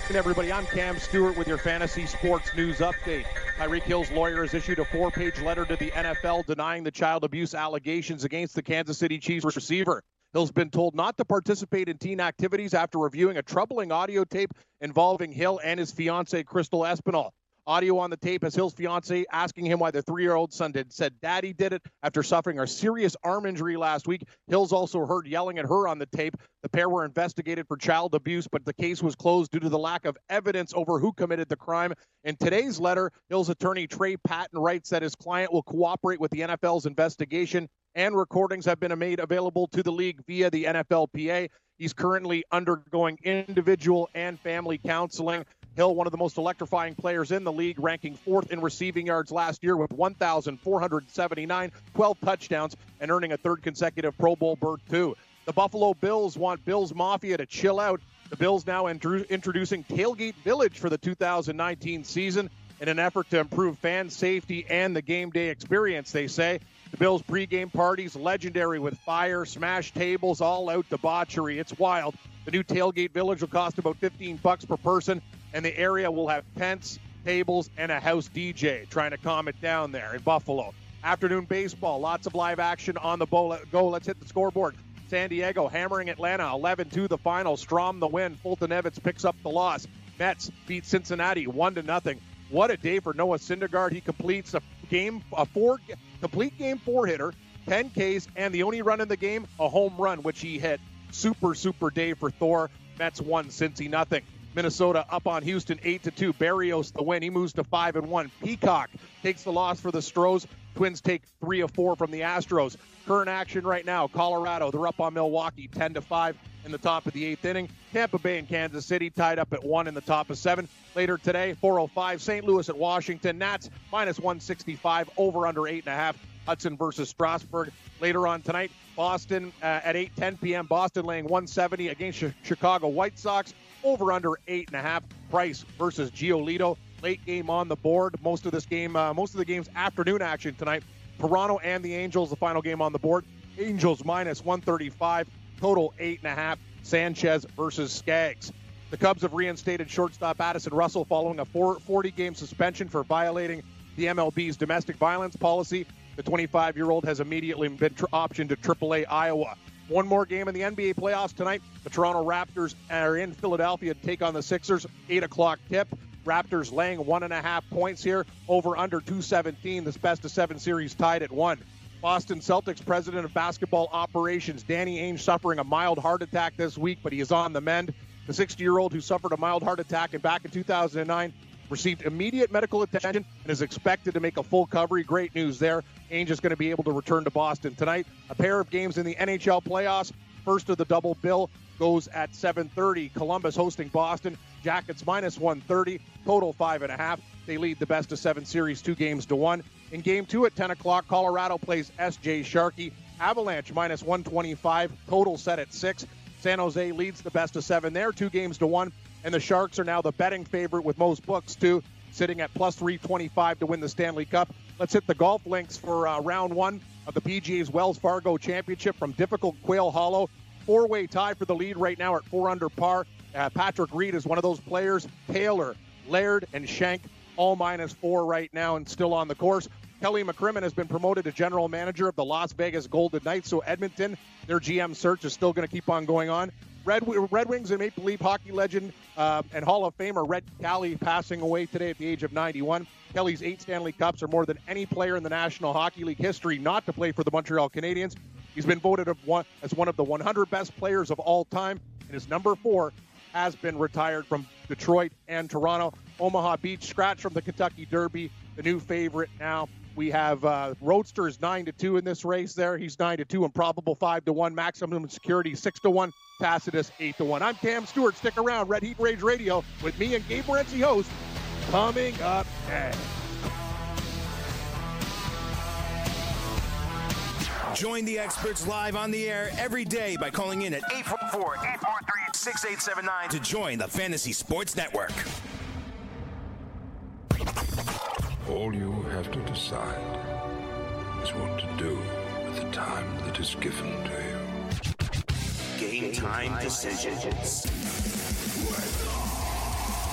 Everybody, I'm Cam Stewart with your fantasy sports news update. Tyreek Hill's lawyer has issued a 4-page letter to the NFL denying the child abuse allegations against the Kansas City Chiefs receiver. Hill's been told not to participate in teen activities after reviewing a troubling audio tape involving Hill and his fiancée, Crystal Espinal. Audio on the tape has Hill's fiancée asking him why the 3-year-old son said daddy did it after suffering a serious arm injury last week. Hill's also heard yelling at her on the tape. The pair were investigated for child abuse, but the case was closed due to the lack of evidence over who committed the crime. In today's letter, Hill's attorney Trey Patton writes that his client will cooperate with the NFL's investigation, and recordings have been made available to the league via the NFLPA. He's currently undergoing individual and family counseling. Hill, one of the most electrifying players in the league, ranking 4th in receiving yards last year with 1,479, 12 touchdowns, and earning a 3rd consecutive Pro Bowl berth, too. The Buffalo Bills want Bills Mafia to chill out. The Bills now introducing Tailgate Village for the 2019 season in an effort to improve fan safety and the game day experience, they say. The Bills' pregame parties, legendary with fire, smashed tables, all-out debauchery. It's wild. The new Tailgate Village will cost about $15 per person, and the area will have tents, tables, and a house DJ, trying to calm it down there in Buffalo. Afternoon baseball, lots of live action on the go. Let's hit the scoreboard. San Diego hammering Atlanta, 11-2 the final. Strom the win. Fulton Evans picks up the loss. Mets beat Cincinnati 1-0. What a day for Noah Syndergaard. He completes a complete game 4 hitter, 10 Ks, and the only run in the game, a home run, which he hit. Super day for Thor. Mets won, Cincy nothing. Minnesota up on Houston 8-2. Berrios the win. He moves to 5-1. Peacock takes the loss for the Stros. Twins take 3 of 4 from the Astros. Current action right now, Colorado, they're up on Milwaukee 10-5 in the top of the 8th inning. Tampa Bay and Kansas City tied up at 1 in the top of 7. Later today, 4:05, St. Louis at Washington. Nats -165, over under 8.5. Hudson versus Strasburg. Later on tonight, Boston at 8:10 p.m. Boston laying 170 against Chicago White Sox. Over under 8.5. Price versus Giolito. Late game on the board. Most of the game's afternoon action tonight. Toronto and the Angels, the final game on the board. Angels -135. Total 8.5. Sanchez versus Skaggs. The Cubs have reinstated shortstop Addison Russell following a 40-game suspension for violating the MLB's domestic violence policy. The 25-year-old has immediately been optioned to AAA Iowa. One more game in the NBA playoffs tonight. The Toronto Raptors are in Philadelphia to take on the Sixers. 8 o'clock tip. Raptors laying 1.5 points here. Over under 217. This best-of-7 series tied at 1. Boston Celtics president of basketball operations, Danny Ainge, suffering a mild heart attack this week, but he is on the mend. The 60-year-old who suffered a mild heart attack back in 2009 received immediate medical attention and is expected to make a full recovery. Great news there. Ainge is going to be able to return to Boston tonight. A pair of games in the NHL playoffs. First of the double bill goes at 7:30. Columbus hosting Boston. Jackets -130. Total 5.5. They lead the best-of-7 series 2-1. In Game 2 at 10 o'clock, Colorado plays S.J. Sharkey. Avalanche -125. Total set at 6. San Jose leads the best-of-7 there, 2-1. And the Sharks are now the betting favorite with most books, too, sitting at +325 to win the Stanley Cup. Let's hit the golf links for round 1 of the PGA's Wells Fargo Championship from difficult Quail Hollow. 4-way tie for the lead right now at 4 under par. Patrick Reed is one of those players. Taylor, Laird, and Schenk all -4 right now and still on the course. Kelly McCrimmon has been promoted to general manager of the Las Vegas Golden Knights, so Edmonton, their GM search is still going to keep on going on. Red Wings and Maple Leaf hockey legend and Hall of Famer Red Kelly passing away today at the age of 91. Kelly's 8 Stanley Cups are more than any player in the National Hockey League history not to play for the Montreal Canadiens. He's been voted as one of the 100 best players of all time, and his number 4 has been retired from Detroit and Toronto. Omaha Beach scratch from the Kentucky Derby, the new favorite now. We have Roadsters 9-2 in this race there. He's 9-2, Improbable 5-1, Maximum Security 6-1, Tacitus 8-1. I'm Cam Stewart. Stick around. Red Heat Rage Radio with me and Gabe Morency, host, coming up next. Join the experts live on the air every day by calling in at 844-843-6879 to join the Fantasy Sports Network. All you have to decide is what to do with the time that is given to you. Game time decisions.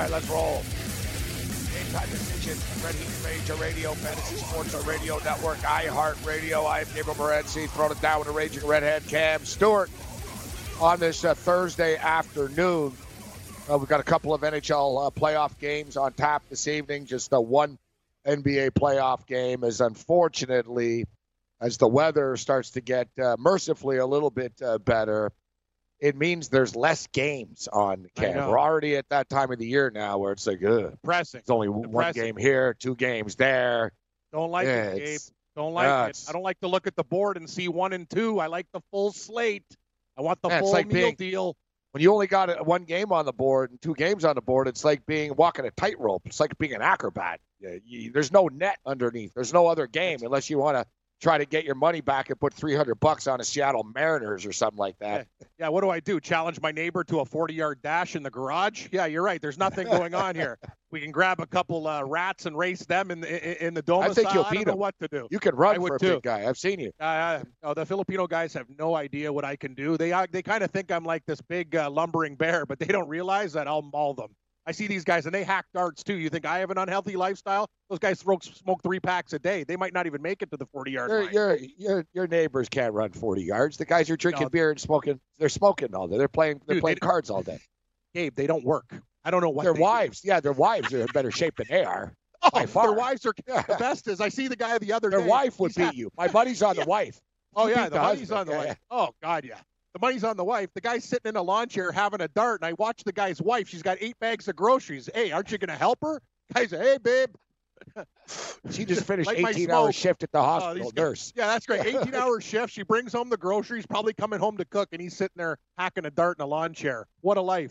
right, let's roll. Game Time Decision, Red Heat Major Radio, Fantasy Sports Radio Network, iHeartRadio. I am Gabriel Morency, throwing it down with a raging redhead, Cam Stewart. On this Thursday afternoon, we've got a couple of NHL playoff games on tap this evening. Just one NBA playoff game, as unfortunately, as the weather starts to get mercifully a little bit better, it means there's less games on, Cam. We're already at that time of the year now where it's like, depressing. It's only one game here, 2 games there. Don't like it, Gabe. Don't like it. I don't like to look at the board and see 1 and 2. I like the full slate. I want the full meal deal. When you only got 1 game on the board and 2 games on the board, it's like walking a tightrope. It's like being an acrobat. There's no net underneath. There's no other game unless you want to try to get your money back and put $300 on a Seattle Mariners or something like that. Yeah, what do? Challenge my neighbor to a 40-yard dash in the garage? Yeah, you're right. There's nothing going on here. We can grab a couple rats and race them in the domicile. I think you'll beat them. What to do. You can run for a big guy. I've seen you. The Filipino guys have no idea what I can do. They kind of think I'm like this big lumbering bear, but they don't realize that I'll maul them. I see these guys, and they hack darts, too. You think I have an unhealthy lifestyle? Those guys smoke 3 packs a day. They might not even make it to the 40-yard line. Your neighbors can't run 40 yards. The guys are drinking beer and smoking. They're smoking all day. They're playing cards all day. Gabe, they don't work. I don't know what their wives. Do. Yeah, their wives are in better shape than they are. Oh, their wives are the best. As I see the guy the other day. Their wife would beat you. My buddy's on the wife. Oh, yeah, the money's on the wife. Oh, God, yeah. The money's on the wife. The guy's sitting in a lawn chair having a dart, and I watch the guy's wife. She's got 8 bags of groceries. Hey, aren't you going to help her? Guy said, hey, babe. She just finished 18-hour shift at the hospital, nurse. Yeah, that's great. 18-hour shift. She brings home the groceries, probably coming home to cook, and he's sitting there hacking a dart in a lawn chair. What a life.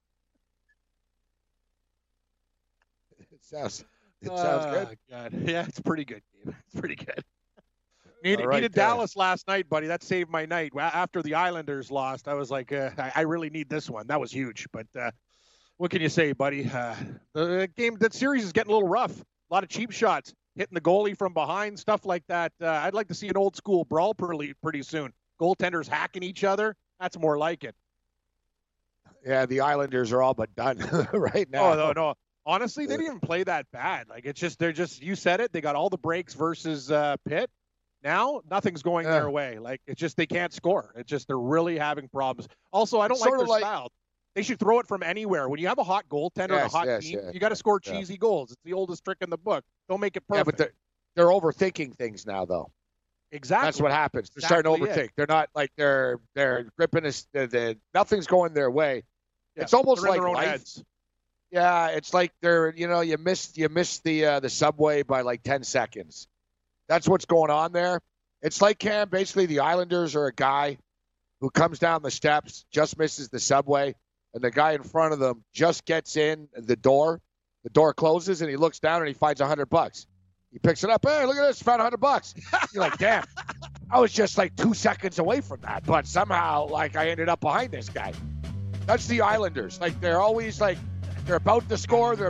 It sounds good. God. Yeah, it's pretty good, Gabe. It's pretty good. Needed Dallas last night, buddy. That saved my night. After the Islanders lost, I was like, I really need this one. That was huge. But what can you say, buddy? That series is getting a little rough. A lot of cheap shots, hitting the goalie from behind, stuff like that. I'd like to see an old school brawl pretty soon. Goaltenders hacking each other. That's more like it. Yeah, the Islanders are all but done right now. Oh, no. Honestly, they didn't even play that bad. Like, you said it. They got all the breaks versus Pitt. Now, nothing's going their way. Like, it's just they can't score. It's just they're really having problems. Also, I don't like their style. They should throw it from anywhere. When you have a hot goaltender and a hot team, you got to score cheesy goals. It's the oldest trick in the book. Don't make it perfect. Yeah, but they're overthinking things now, though. Exactly. That's what happens. They're starting to overthink. They're not like they're gripping this. Nothing's going their way. Yeah, it's almost like their own life. heads. Yeah, it's like you missed the subway by like 10 seconds. That's what's going on there. It's like, Cam, basically the Islanders are a guy who comes down the steps, just misses the subway, and the guy in front of them just gets in the door. The door closes, and he looks down, and he finds $100. He picks it up. Hey, look at this. Found $100. You're like, damn. I was just like 2 seconds away from that, but somehow, like, I ended up behind this guy. That's the Islanders. Like, they're always like, they're about to score, and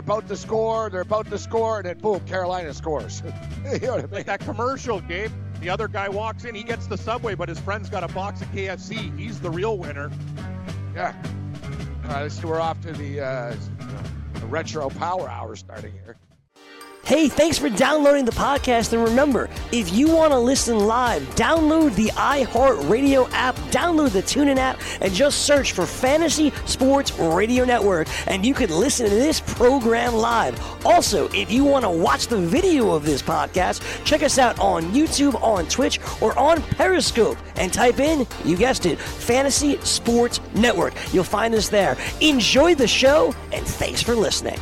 then boom, Carolina scores. You know what I mean? Like that commercial, Gabe. The other guy walks in, he gets the Subway, but his friend's got a box of KFC. He's the real winner. Yeah. We're off to the retro power hour starting here. Hey, thanks for downloading the podcast. And remember, if you want to listen live, download the iHeartRadio app, download the TuneIn app, and just search for Fantasy Sports Radio Network, and you can listen to this program live. Also, if you want to watch the video of this podcast, check us out on YouTube, on Twitch, or on Periscope, and type in, you guessed it, Fantasy Sports Network. You'll find us there. Enjoy the show, and thanks for listening.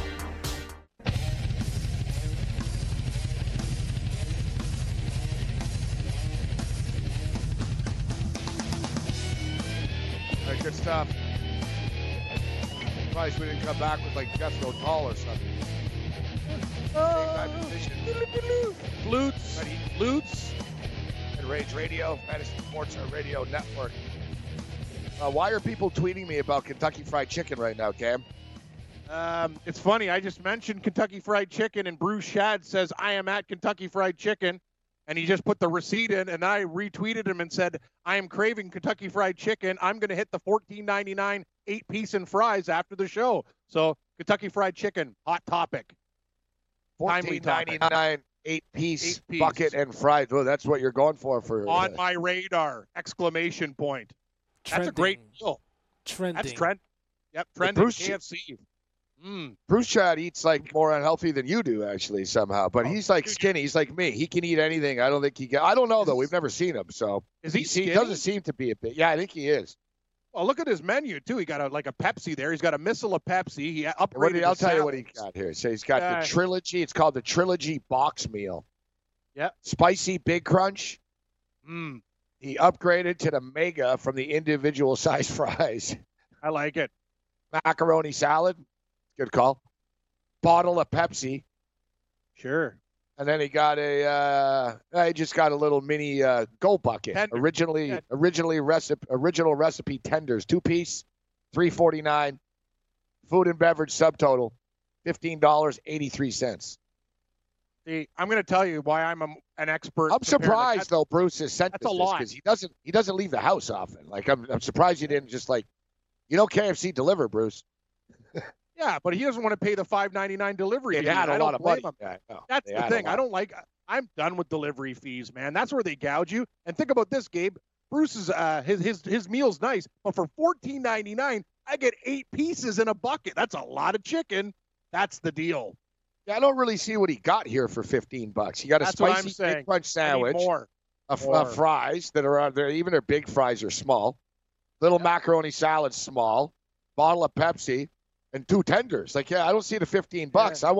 Good stuff. Surprised we didn't come back with like Jethro Tull or something. Flutes. And Rage Radio, Fantasy Sports Radio Network. Why are people tweeting me about Kentucky Fried Chicken right now, Cam? It's funny. I just mentioned Kentucky Fried Chicken, and Bruce Shad says, I am at Kentucky Fried Chicken. And he just put the receipt in, and I retweeted him and said, I am craving Kentucky Fried Chicken. I'm going to hit the $14.99 8-piece and fries after the show. So Kentucky Fried Chicken, hot topic. $14.99 8-piece bucket and fries. Well, that's what you're going for. On my radar! Exclamation point. Trending. That's a great deal. Trending. That's trend. Yep, trending. Bruce KFC. Bruce Chad eats like more unhealthy than you do, actually, somehow. But he's like skinny. He's like me. He can eat anything. I don't think he can. I don't know, though. We've never seen him. So is he skinny? He doesn't seem to be a bit. Yeah, I think he is. Well, look at his menu, too. He got a Pepsi there. He's got a missile of Pepsi. He upgraded I'll tell you what he got here. So he's got the Trilogy. It's called the Trilogy Box Meal. Yeah. Spicy Big Crunch. He upgraded to the Mega from the individual size fries. I like it. Macaroni salad. Good call. Bottle of Pepsi. Sure. And then he got he just got a little mini Go Bucket. Original recipe tenders, 2-piece, $3.49. Food and beverage subtotal, $15.83. See, I'm going to tell you why I'm an expert. I'm surprised though Bruce has sent this because he doesn't leave the house often. Like I'm surprised you didn't just KFC deliver, Bruce. Yeah, but he doesn't want to pay the $5.99 delivery fee. Had a lot of money. That's the thing. I'm done with delivery fees, man. That's where they gouge you. And think about this, Gabe. Bruce's his meal's nice, but for $14.99, I get 8 pieces in a bucket. That's a lot of chicken. That's the deal. Yeah, I don't really see what he got here for $15. He got a spicy Big Crunch sandwich, fries that are on there. Even their big fries are small. Little macaroni salad, small. Bottle of Pepsi. And 2 tenders. I don't see the $15. Yeah.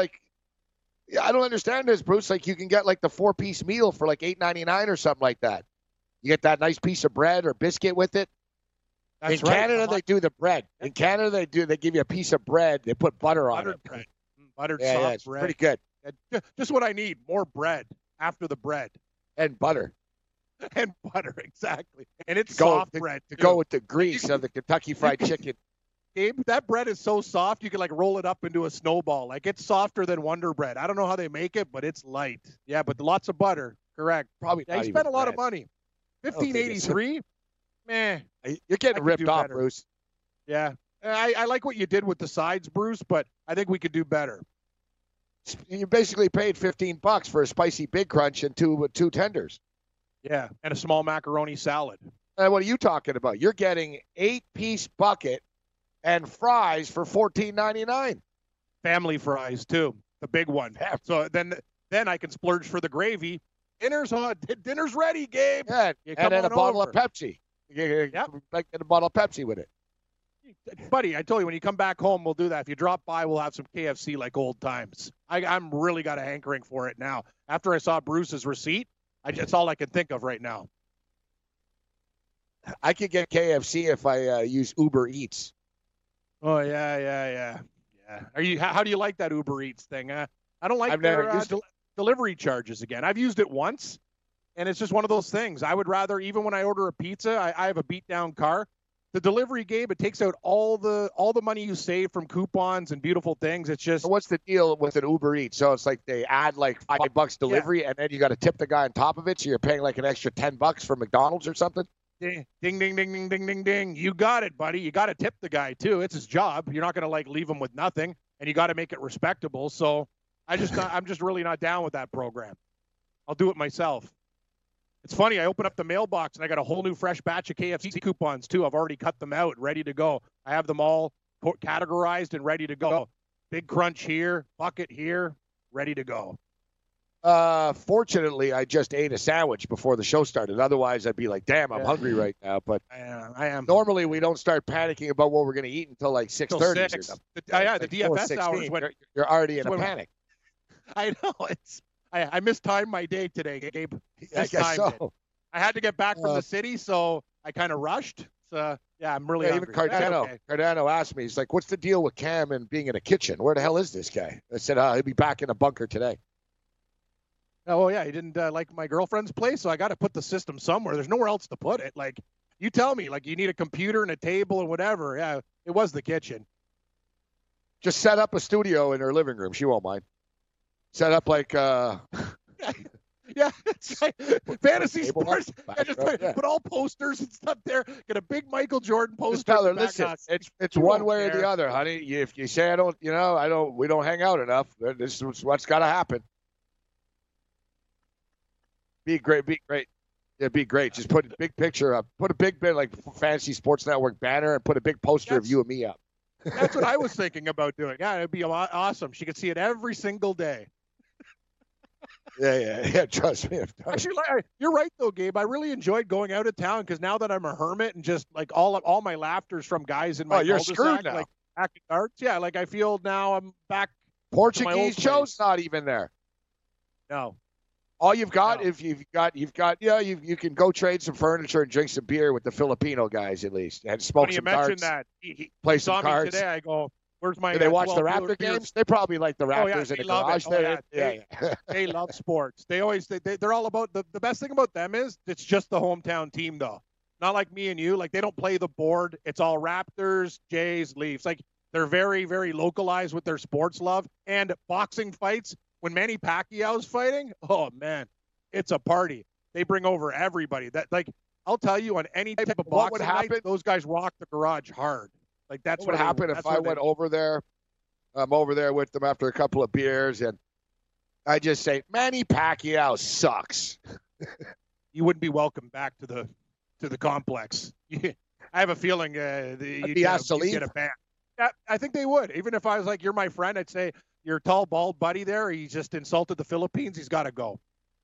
I don't understand this, Bruce. You can get the 4-piece meal for $8.99 or something like that. You get that nice piece of bread or biscuit with it. In Canada, they do the bread. In Canada, they give you a piece of bread. They put butter on it. Bread. Buttered soft it's bread. Pretty good. Just what I need. More bread after the bread. And butter. And butter, exactly. And it's soft bread. To go with the grease of the Kentucky Fried Chicken. Gabe, that bread is so soft you can roll it up into a snowball. It's softer than Wonder Bread. I don't know how they make it, but it's light. Yeah, but lots of butter. Correct. Probably. Yeah, you spent a lot of money. $15.83. Man, you're getting ripped off, better. Bruce. Yeah, I like what you did with the sides, Bruce, but I think we could do better. You basically paid $15 for a spicy Big Crunch and two tenders. Yeah, and a small macaroni salad. And what are you talking about? You're getting 8-piece bucket and fries for $14.99. Family fries too, the big one. So then I can splurge for the gravy. Dinner's ready, Gabe. Yeah, and then a bottle of Pepsi. Get a bottle of Pepsi with it. Buddy, I told you, when you come back home, we'll do that. If you drop by, we'll have some KFC like old times. I'm really got a hankering for it now. After I saw Bruce's receipt, that's all I can think of right now. I could get KFC if I use Uber Eats. Oh, yeah. How do you like that Uber Eats thing? I don't like their delivery charges again. I've used it once, and it's just one of those things. I would rather, even when I order a pizza, I have a beat-down car. The delivery, Gabe, it takes out all the money you save from coupons and beautiful things. It's just... So what's the deal with an Uber Eats? So it's they add $5 delivery, and then you got to tip the guy on top of it, so you're paying an extra $10 for McDonald's or something? Ding, ding, ding, ding, ding, ding, ding. You got it, buddy. You got to tip the guy, too. It's his job. You're not going to, leave him with nothing, and you got to make it respectable. So I'm just really not down with that program. I'll do it myself. It's funny. I open up the mailbox, and I got a whole new fresh batch of KFC coupons, too. I've already cut them out, ready to go. I have them all categorized and ready to go. Big Crunch here, bucket here, ready to go. Fortunately, I just ate a sandwich before the show started. Otherwise, I'd be damn, I'm hungry right now. But I am. Normally, we don't start panicking about what we're going to eat until 6:30. The DFS hours when you're already in a panic. I know. I mistimed my day today, Gabe. I guess so. I had to get back from the city, so I kind of rushed. So, I'm really hungry. Even Cardano asked me, he's like, what's the deal with Cam and being in a kitchen? Where the hell is this guy? I said, he'll be back in a bunker today. Oh, yeah, he didn't like my girlfriend's place, so I got to put the system somewhere. There's nowhere else to put it. You tell me, you need a computer and a table and whatever. Yeah, it was the kitchen. Just set up a studio in her living room. She won't mind. Set up Yeah, it's like fantasy Table sports. up, I just yeah. put all posters and stuff there. Get a big Michael Jordan poster. Just tell her, in the listen, back. it's You one don't way or care. the other, honey. If you say we don't hang out enough, this is what's got to happen. Be great. It'd be great. Just put a big picture up. Put a big bit like Fantasy Sports Network banner and put a big poster of you and me up. That's what I was thinking about doing. Yeah, it'd be awesome. She could see it every single day. Yeah. Trust me. Actually, you're right though, Gabe. I really enjoyed going out of town because now that I'm a hermit and just like all my laughter's from guys in my you're cul-de-sac, screwed now. like acting arts. Yeah, like I feel now I'm back. Portuguese old show's not even there. No. All you've got, No. if you've got, you can go trade some furniture and drink some beer with the Filipino guys at least, and smoke When you some mentioned cards, that, he play saw some me cards. today. I go, "Where's my?" Do they watch the 12 Raptor beers? games? They probably like the Oh, yeah, Raptors in they the love garage. it. Oh, yeah. Yeah. They love sports. They always they're all about the best thing about them is it's just the hometown team though. Not like me and you. Like they don't play the board. It's all Raptors, Jays, Leafs. Like they're very, very localized with their sports love and boxing fights. When Manny Pacquiao's fighting, oh man, it's a party. They bring over everybody. That like I'll tell you on any type of What would boxing night, happen- those guys rock the garage hard. Like that's What would happen if I went over there? I'm over there with them after a couple of beers, and I just say Manny Pacquiao sucks. You wouldn't be welcome back to the complex. I have a feeling you'd be asked to you'd get leave. a ban. Yeah, I think they would. Even if I was like, you're my friend, I'd say your tall, bald buddy there, he just insulted the Philippines. He's got to go.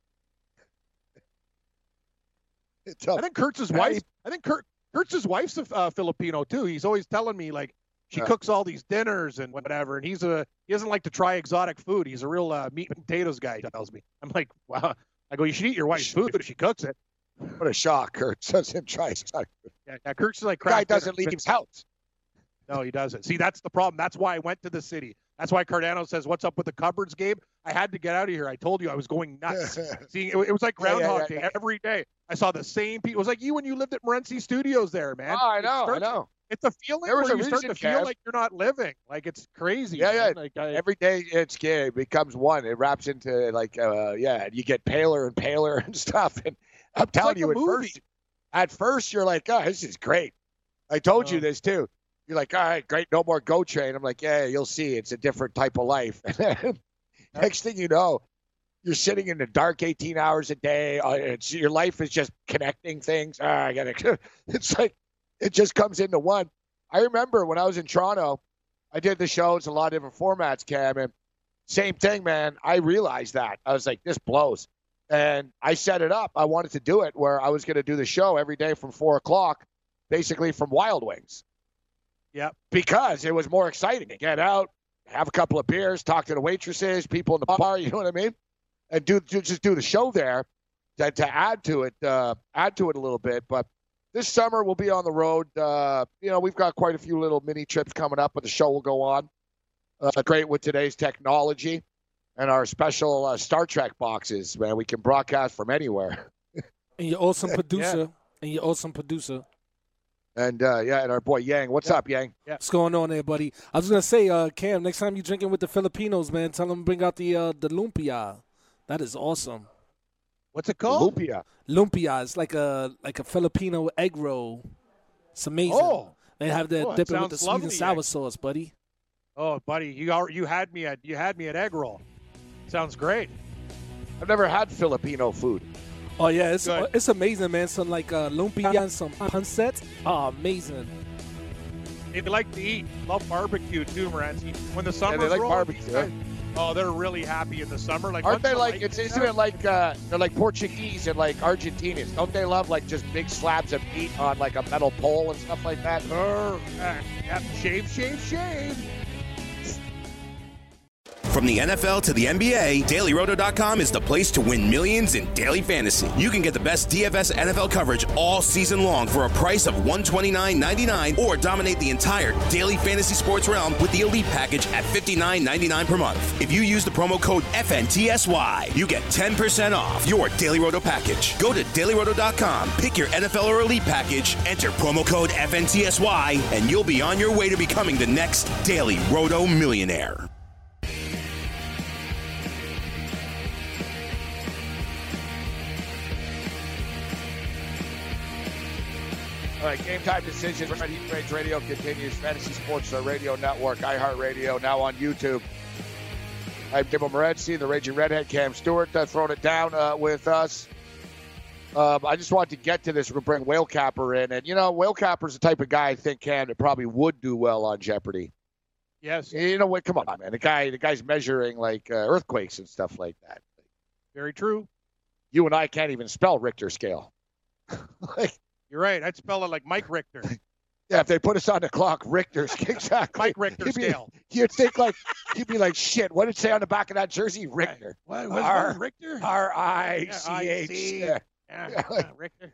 I think Kurtz's wife. I think Kurtz's wife's a Filipino too. He's always telling me like she cooks all these dinners and whatever, and he doesn't like to try exotic food. He's a real meat and potatoes guy. He tells me. I'm like, wow. I go, you should eat your wife's food if she cooks it. What a shock, Kurt. Doesn't try. Yeah, Kurtz is like The guy doesn't leave his house. No, he doesn't. See, that's the problem. That's why I went to the city. That's why Cardano says, "What's up with the cupboards, Gabe?" I had to get out of here. I told you I was going nuts. See, it was like Groundhog Day every day. I saw the same people. It was like you when you lived at Morency Studios there, man. Oh, I know. It's a feeling There was where a you start to reason, feel Kev. like you're not living. Like it's crazy. Yeah, man. yeah. Like, Every day it's gay. It becomes one. It wraps into like, you get paler and paler and stuff. And I'm telling like you, a movie. at first you're like, oh, this is great. I told you this too. You're like, all right, great, no more Go Train. I'm like, yeah, you'll see. It's a different type of life. And then next thing you know, you're sitting in the dark 18 hours a day. Your life is just connecting things. I gotta. It's like it just comes into one. I remember when I was in Toronto, I did the shows, a lot of different formats, Cam, and same thing, man. I realized that. I was like, this blows. And I set it up. I wanted to do it where I was going to do the show every day from 4 o'clock, basically from Wild Wings. Yeah. Because it was more exciting to get out, have a couple of beers, talk to the waitresses, people in the bar, you know what I mean? And just do the show there to add to it a little bit. But this summer we'll be on the road. We've got quite a few little mini trips coming up, but the show will go on. Great with today's technology and our special Star Trek boxes, man. We can broadcast from anywhere. And your awesome producer. And your awesome producer. And, and our boy Yang. What's up, Yang? Yeah. What's going on there, buddy? I was going to say, Cam, next time you're drinking with the Filipinos, man, tell them to bring out the lumpia. That is awesome. What's it called? Lumpia. Lumpia is like a Filipino egg roll. It's amazing. Oh. They have that Oh, that dip it with sounds the sweet and lovely, sour Yang. sauce, buddy. Oh, buddy, you had me at egg roll. Sounds great. I've never had Filipino food. Oh yeah, Good. it's amazing, man. Some like lumpia and some pancit. Oh, amazing. They like to eat. Love barbecue too, Morency. When the summer's they like rolling, barbecue, these guys- Oh, they're really happy in the summer. Like, Aren't once they the like? lights Isn't down- it like they're like Portuguese and like Argentinians? Don't they love like just big slabs of meat on like a metal pole and stuff like that? Yeah, shave. From the NFL to the NBA, DailyRoto.com is the place to win millions in daily fantasy. You can get the best DFS NFL coverage all season long for a price of $129.99 or dominate the entire daily fantasy sports realm with the Elite Package at $59.99 per month. If you use the promo code FNTSY, you get 10% off your Daily Roto package. Go to DailyRoto.com, pick your NFL or Elite Package, enter promo code FNTSY, and you'll be on your way to becoming the next Daily Roto millionaire. All right, Game Time Decisions. Red Heat Rage Radio continues. Fantasy Sports Radio Network, iHeartRadio, now on YouTube. I'm Jim Morency, the Raging Redhead, Cam Stewart, throwing it down with us. I just wanted to get to this. We're going to bring Whale Capper in. And, Whale Capper's the type of guy I think, Cam, that probably would do well on Jeopardy. Yes. You know what? Come on, man. The guy's measuring, like, earthquakes and stuff like that. Very true. You and I can't even spell Richter scale. You're right. I'd spell it like Mike Richter. Yeah, if they put us on the clock, Richter's exactly. Mike Richter scale. You'd think you'd be like, shit, what did it say on the back of that jersey? Richter. What was Richter? R-I-C-H. Yeah, Richter.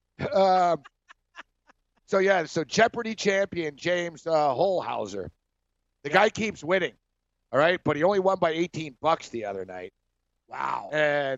So Jeopardy champion James Holhauser. The guy keeps winning, all right? But he only won by $18 the other night. Wow. And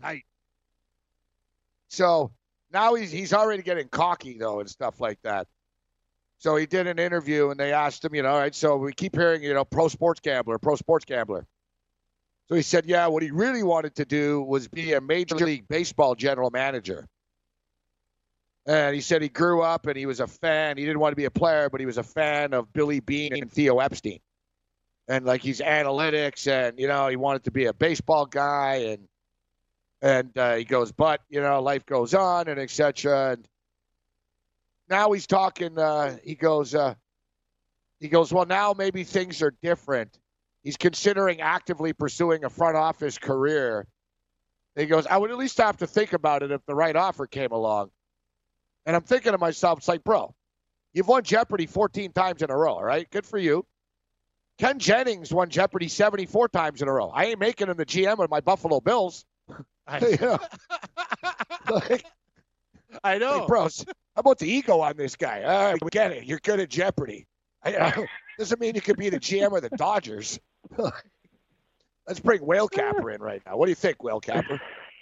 so now he's already getting cocky, though, and stuff like that. So he did an interview, and they asked him, all right, so we keep hearing, pro sports gambler. So he said, yeah, what he really wanted to do was be a Major League Baseball general manager. And he said he grew up, and he was a fan. He didn't want to be a player, but he was a fan of Billy Beane and Theo Epstein. And, he's analytics, and, he wanted to be a baseball guy, and he goes, but, life goes on, and et cetera. And now he's talking, he goes, well, now maybe things are different. He's considering actively pursuing a front office career. He goes, I would at least have to think about it if the right offer came along. And I'm thinking to myself, it's like, bro, you've won Jeopardy 14 times in a row, all right? Good for you. Ken Jennings won Jeopardy 74 times in a row. I ain't making him the GM of my Buffalo Bills. I know. Hey, bros, how about the ego on this guy? All right, we get it. You're good at Jeopardy. Doesn't mean you could be the GM of the Dodgers. Let's bring Whale Capper in right now. What do you think, Whale Capper?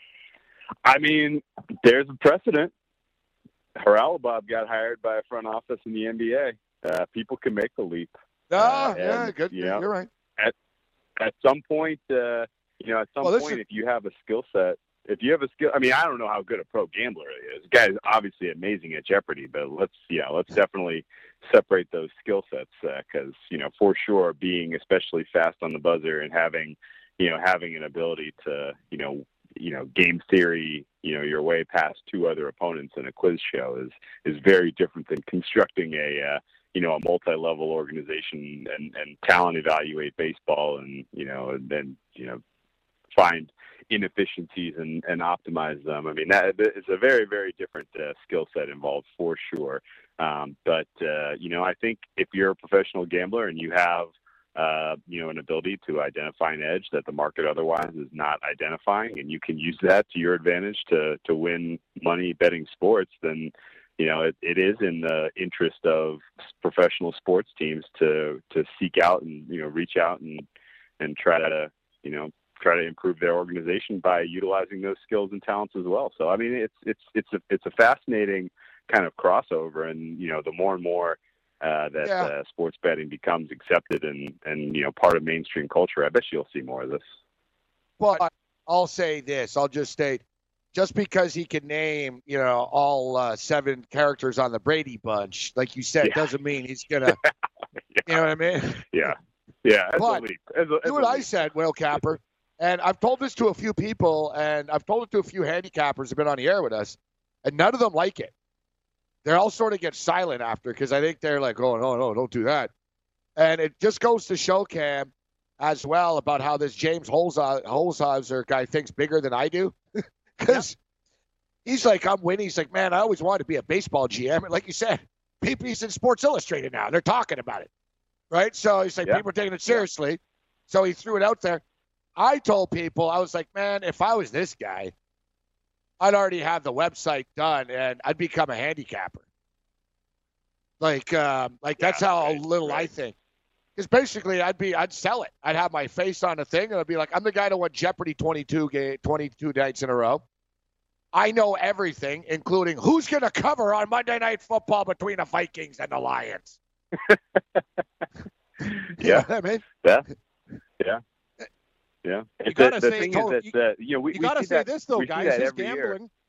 I mean, there's a precedent. Haralabob got hired by a front office in the NBA. People can make the leap. Yeah, good. You know, you're right. At some point, if you have a skill set, I mean, I don't know how good a pro gambler he is. The guy is obviously amazing at Jeopardy, but let's definitely separate those skill sets because, for sure, being especially fast on the buzzer and having an ability to, game theory, your way past two other opponents in a quiz show is very different than constructing a multi-level organization and talent evaluate baseball and then find inefficiencies and optimize them. I mean, that is a very, very different skill set involved for sure. But I think if you're a professional gambler and you have, an ability to identify an edge that the market otherwise is not identifying, and you can use that to your advantage to win money betting sports, then, it is in the interest of professional sports teams to seek out and, reach out and try to improve their organization by utilizing those skills and talents as well. So, I mean, it's a fascinating kind of crossover, and, the more and more sports betting becomes accepted and part of mainstream culture, I bet you'll see more of this. But I'll say this. I'll just state, just because he can name, all 7 characters on the Brady Bunch, like you said, doesn't mean he's going to, you know what I mean? Yeah. Yeah. But do what I said, Whale Capper, and I've told this to a few people, and I've told it to a few handicappers who've been on the air with us, and none of them like it. They all sort of get silent after because I think they're like, oh, no, don't do that. And it just goes to show, Cam, as well, about how this James Holzhauser guy thinks bigger than I do. Because he's like, I'm winning. He's like, man, I always wanted to be a baseball GM. And like you said, he's in Sports Illustrated now. They're talking about it, right? So he's like, people are taking it seriously. So he threw it out there. I told people, I was like, man, if I was this guy, I'd already have the website done, and I'd become a handicapper. That's how little I think. Because basically, I'd sell it. I'd have my face on a thing, and I'd be like, I'm the guy that won Jeopardy 22 nights in a row. I know everything, including who's going to cover on Monday Night Football between the Vikings and the Lions. You know what I mean? Yeah. You got to say this, though, guys. His gambling,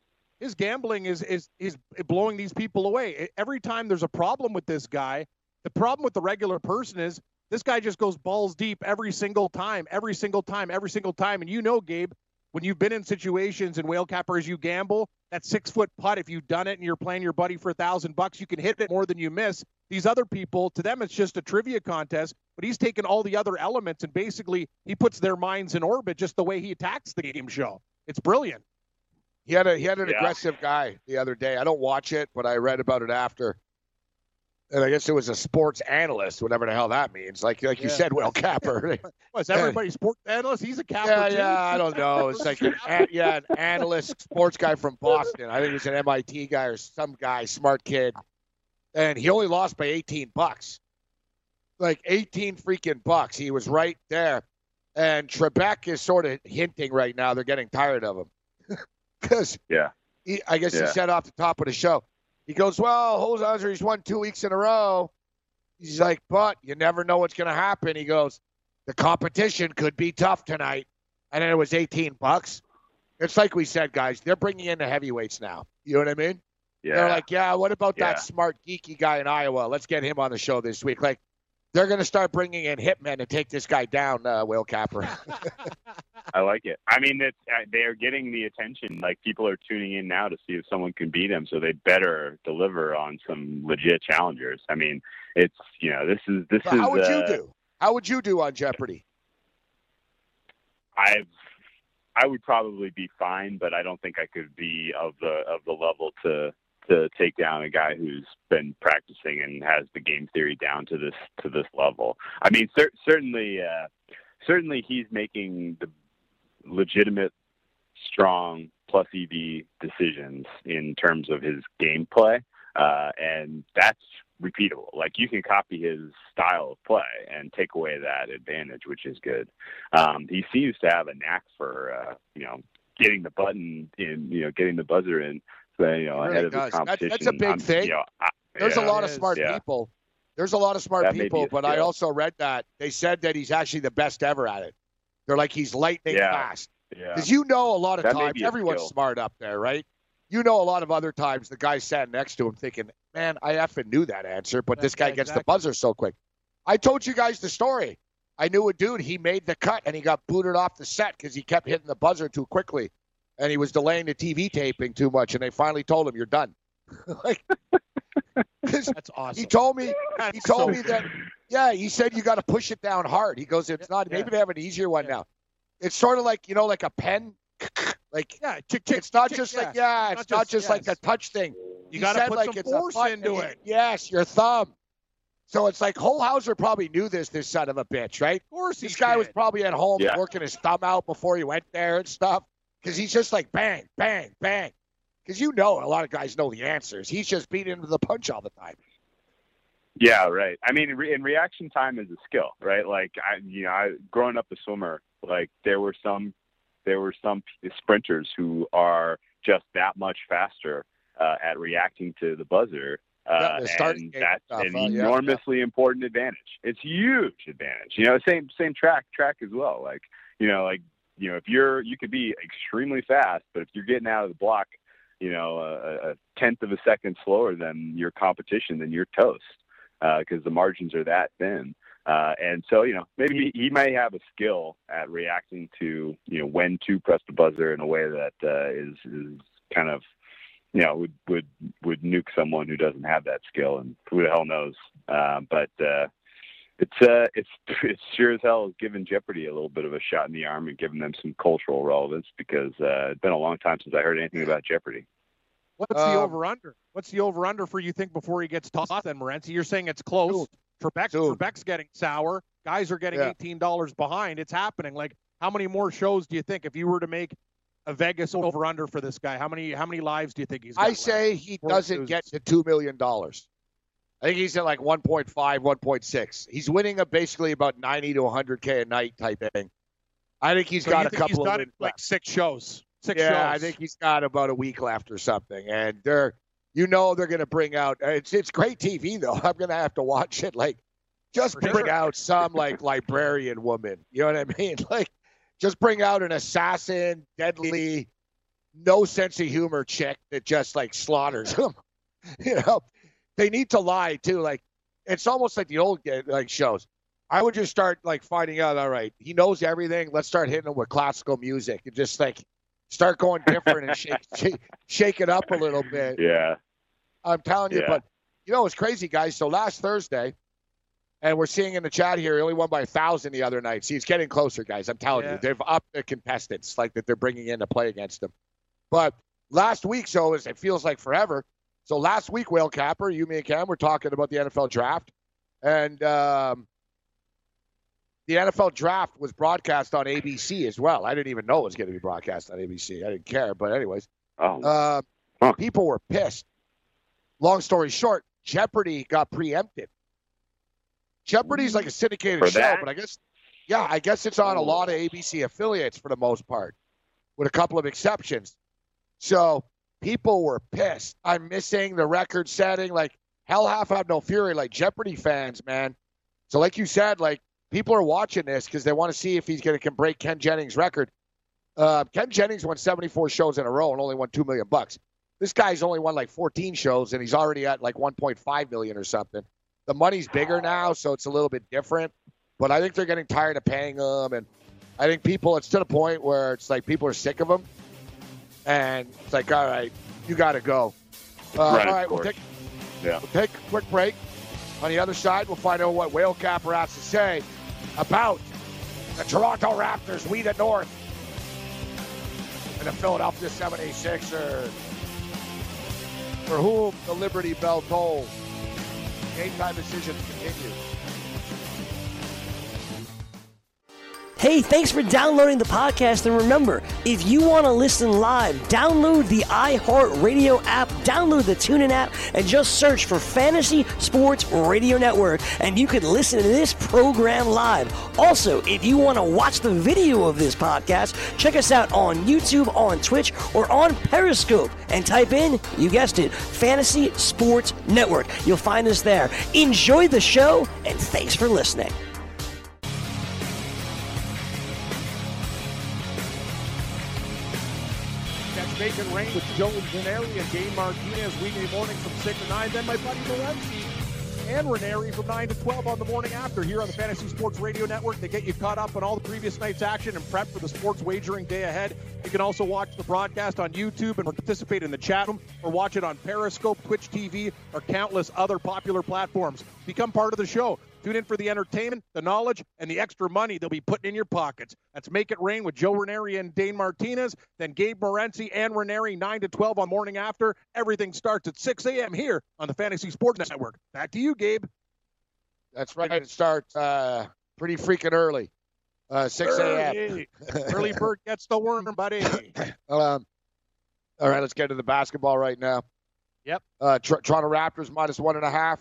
His gambling is blowing these people away. Every time there's a problem with this guy, the problem with the regular person is this guy just goes balls deep every single time. And you know, Gabe, when you've been in situations in Whale Capper as you gamble, that 6-foot putt, if you've done it and you're playing your buddy for $1,000, you can hit it more than you miss. These other people, to them, it's just a trivia contest, but he's taken all the other elements and basically he puts their minds in orbit just the way he attacks the game show. It's brilliant. He had an aggressive guy the other day. I don't watch it, but I read about it after. And I guess it was a sports analyst, whatever the hell that means. Like you said, Will Capper. Was everybody sports analyst? He's a capper too. Yeah, I don't know. It's like an analyst, sports guy from Boston. I think he was an MIT guy or some guy, smart kid. And he only lost by $18. Like 18 freaking bucks. He was right there. And Trebek is sort of hinting right now they're getting tired of him. Because I guess he said off the top of the show, he goes, well, Holzhauser, he's won 2 weeks in a row. He's like, but you never know what's going to happen. He goes, the competition could be tough tonight. And then it was $18. It's like we said, guys, they're bringing in the heavyweights now. You know what I mean? Yeah. They're like, what about that smart, geeky guy in Iowa? Let's get him on the show this week. Like, they're going to start bringing in hitmen and take this guy down, Will Capper. I like it. I mean, they're getting the attention. Like, people are tuning in now to see if someone can beat him, so they better deliver on some legit challengers. I mean, it's, this is. How would you do? How would you do on Jeopardy? I would probably be fine, but I don't think I could be of the level to take down a guy who's been practicing and has the game theory down to this level. I mean, certainly he's making the legitimate, strong plus EV decisions in terms of his gameplay, and that's repeatable. Like, you can copy his style of play and take away that advantage, which is good. He seems to have a knack for getting the button in, getting the buzzer in. Ahead of the competition. That's a big thing. There's a lot of smart people. There's a lot of smart people, but I also read that they said that he's actually the best ever at it. They're like, he's lightning fast. Because a lot of times, everyone's smart up there, right? A lot of other times the guy sat next to him thinking, man, I effing knew that answer, but this guy gets the buzzer so quick. I told you guys the story. I knew a dude, he made the cut, and he got booted off the set because he kept hitting the buzzer too quickly. And he was delaying the TV taping too much, and they finally told him, "You're done." That's awesome. He told me that. Yeah, he said you got to push it down hard. He goes, "It's not. Maybe they have an easier one now. It's sort of like like a pen. Like it's not just like it's not just like a touch thing. You got to put some force into it. Yes, your thumb. So it's like Holzhauser probably knew this son of a bitch, right? Of course, this guy was probably at home working his thumb out before he went there and stuff. Because he's just like bang, bang, bang. Because a lot of guys know the answers. He's just beating into the punch all the time. Yeah, right. I mean, in reaction time is a skill, right? Like, I growing up a swimmer, like there were some sprinters who are just that much faster at reacting to the buzzer. And that's an enormously important advantage. It's a huge advantage. Same track as well. Like, if you could be extremely fast, but if you're getting out of the block, a tenth of a second slower than your competition, then you're toast, because the margins are that thin. And so, maybe he may have a skill at reacting to, when to press the buzzer in a way that is kind of, would nuke someone who doesn't have that skill, and who the hell knows. But it's sure as hell has given Jeopardy a little bit of a shot in the arm and given them some cultural relevance, because it's been a long time since I heard anything about Jeopardy. What's the over-under? What's the over-under for you think before he gets tossed then, Morency? You're saying it's close. Trebek's getting sour. Guys are getting $18 behind. It's happening. Like, how many more shows do you think, if you were to make a Vegas over-under for this guy, how many lives do you think he's got? I say he doesn't get to $2 million. I think he's at like 1.5, 1.6. He's winning basically about 90 to 100K a night type thing. I think he's got a couple of like 6 shows. I think he's got about a week left or something. And they're going to bring out. It's great TV though. I'm going to have to watch it. Like, just bring out some like librarian woman. You know what I mean? Like, just bring out an assassin, deadly, no sense of humor chick that just like slaughters them. They need to lie too. Like it's almost like the old like shows. I would just start like finding out. All right, he knows everything. Let's start hitting him with classical music and just like start going different and shake it up a little bit. Yeah, I'm telling you. But it's crazy, guys. So last Thursday, and we're seeing in the chat here, he only won by 1,000 the other night. See, he's getting closer, guys. I'm telling you, they've upped the contestants like that they're bringing in to play against him. But last week, it feels like forever. So last week, Whale Capper, you, me, and Cam were talking about the NFL draft. And the NFL draft was broadcast on ABC as well. I didn't even know it was going to be broadcast on ABC. I didn't care. But anyways, people were pissed. Long story short, Jeopardy got preempted. Jeopardy's like a syndicated show, but I guess it's on a lot of ABC affiliates for the most part, with a couple of exceptions. So people were pissed. I'm missing the record setting. Like, hell half have no fury. Like, Jeopardy fans, man. So like you said, like, people are watching this because they want to see if he can break Ken Jennings' record. Ken Jennings won 74 shows in a row and only won $2 million. This guy's only won like 14 shows, and he's already at like 1.5 million or something. The money's bigger now, so it's a little bit different. But I think they're getting tired of paying him, and I think it's to the point where it's like people are sick of him, and it's like, all right, you got to go. All right, we'll take a quick break. On the other side, we'll find out what Whale Capper has to say about the Toronto Raptors, we the North, and the Philadelphia 76ers, for whom the Liberty Bell tolls. Game time decisions continue. Hey, thanks for downloading the podcast. And remember, if you want to listen live, download the iHeartRadio app, download the TuneIn app, and just search for Fantasy Sports Radio Network, and you can listen to this program live. Also, if you want to watch the video of this podcast, check us out on YouTube, on Twitch, or on Periscope, and type in, you guessed it, Fantasy Sports Network. You'll find us there. Enjoy the show, and thanks for listening. Make It Rain with Joe Ranieri and Dane Martinez weekday morning from 6 to 9. Then my buddy Morency and Ranieri from 9 to 12 on the morning after here on the Fantasy Sports Radio Network. They get you caught up on all the previous night's action and prep for the sports wagering day ahead. You can also watch the broadcast on YouTube and participate in the chat room, or watch it on Periscope, Twitch TV, or countless other popular platforms. Become part of the show. Tune in for the entertainment, the knowledge, and the extra money they'll be putting in your pockets. That's Make It Rain with Joe Ranieri and Dane Martinez. Then Gabe Morency and Ranieri, 9 to 12 on morning after. Everything starts at 6 a.m. here on the Fantasy Sports Network. Back to you, Gabe. That's right. It starts pretty freaking early. 6 a.m. Early bird gets the worm, buddy. All right, let's get to the basketball right now. Yep. Toronto Raptors -1.5.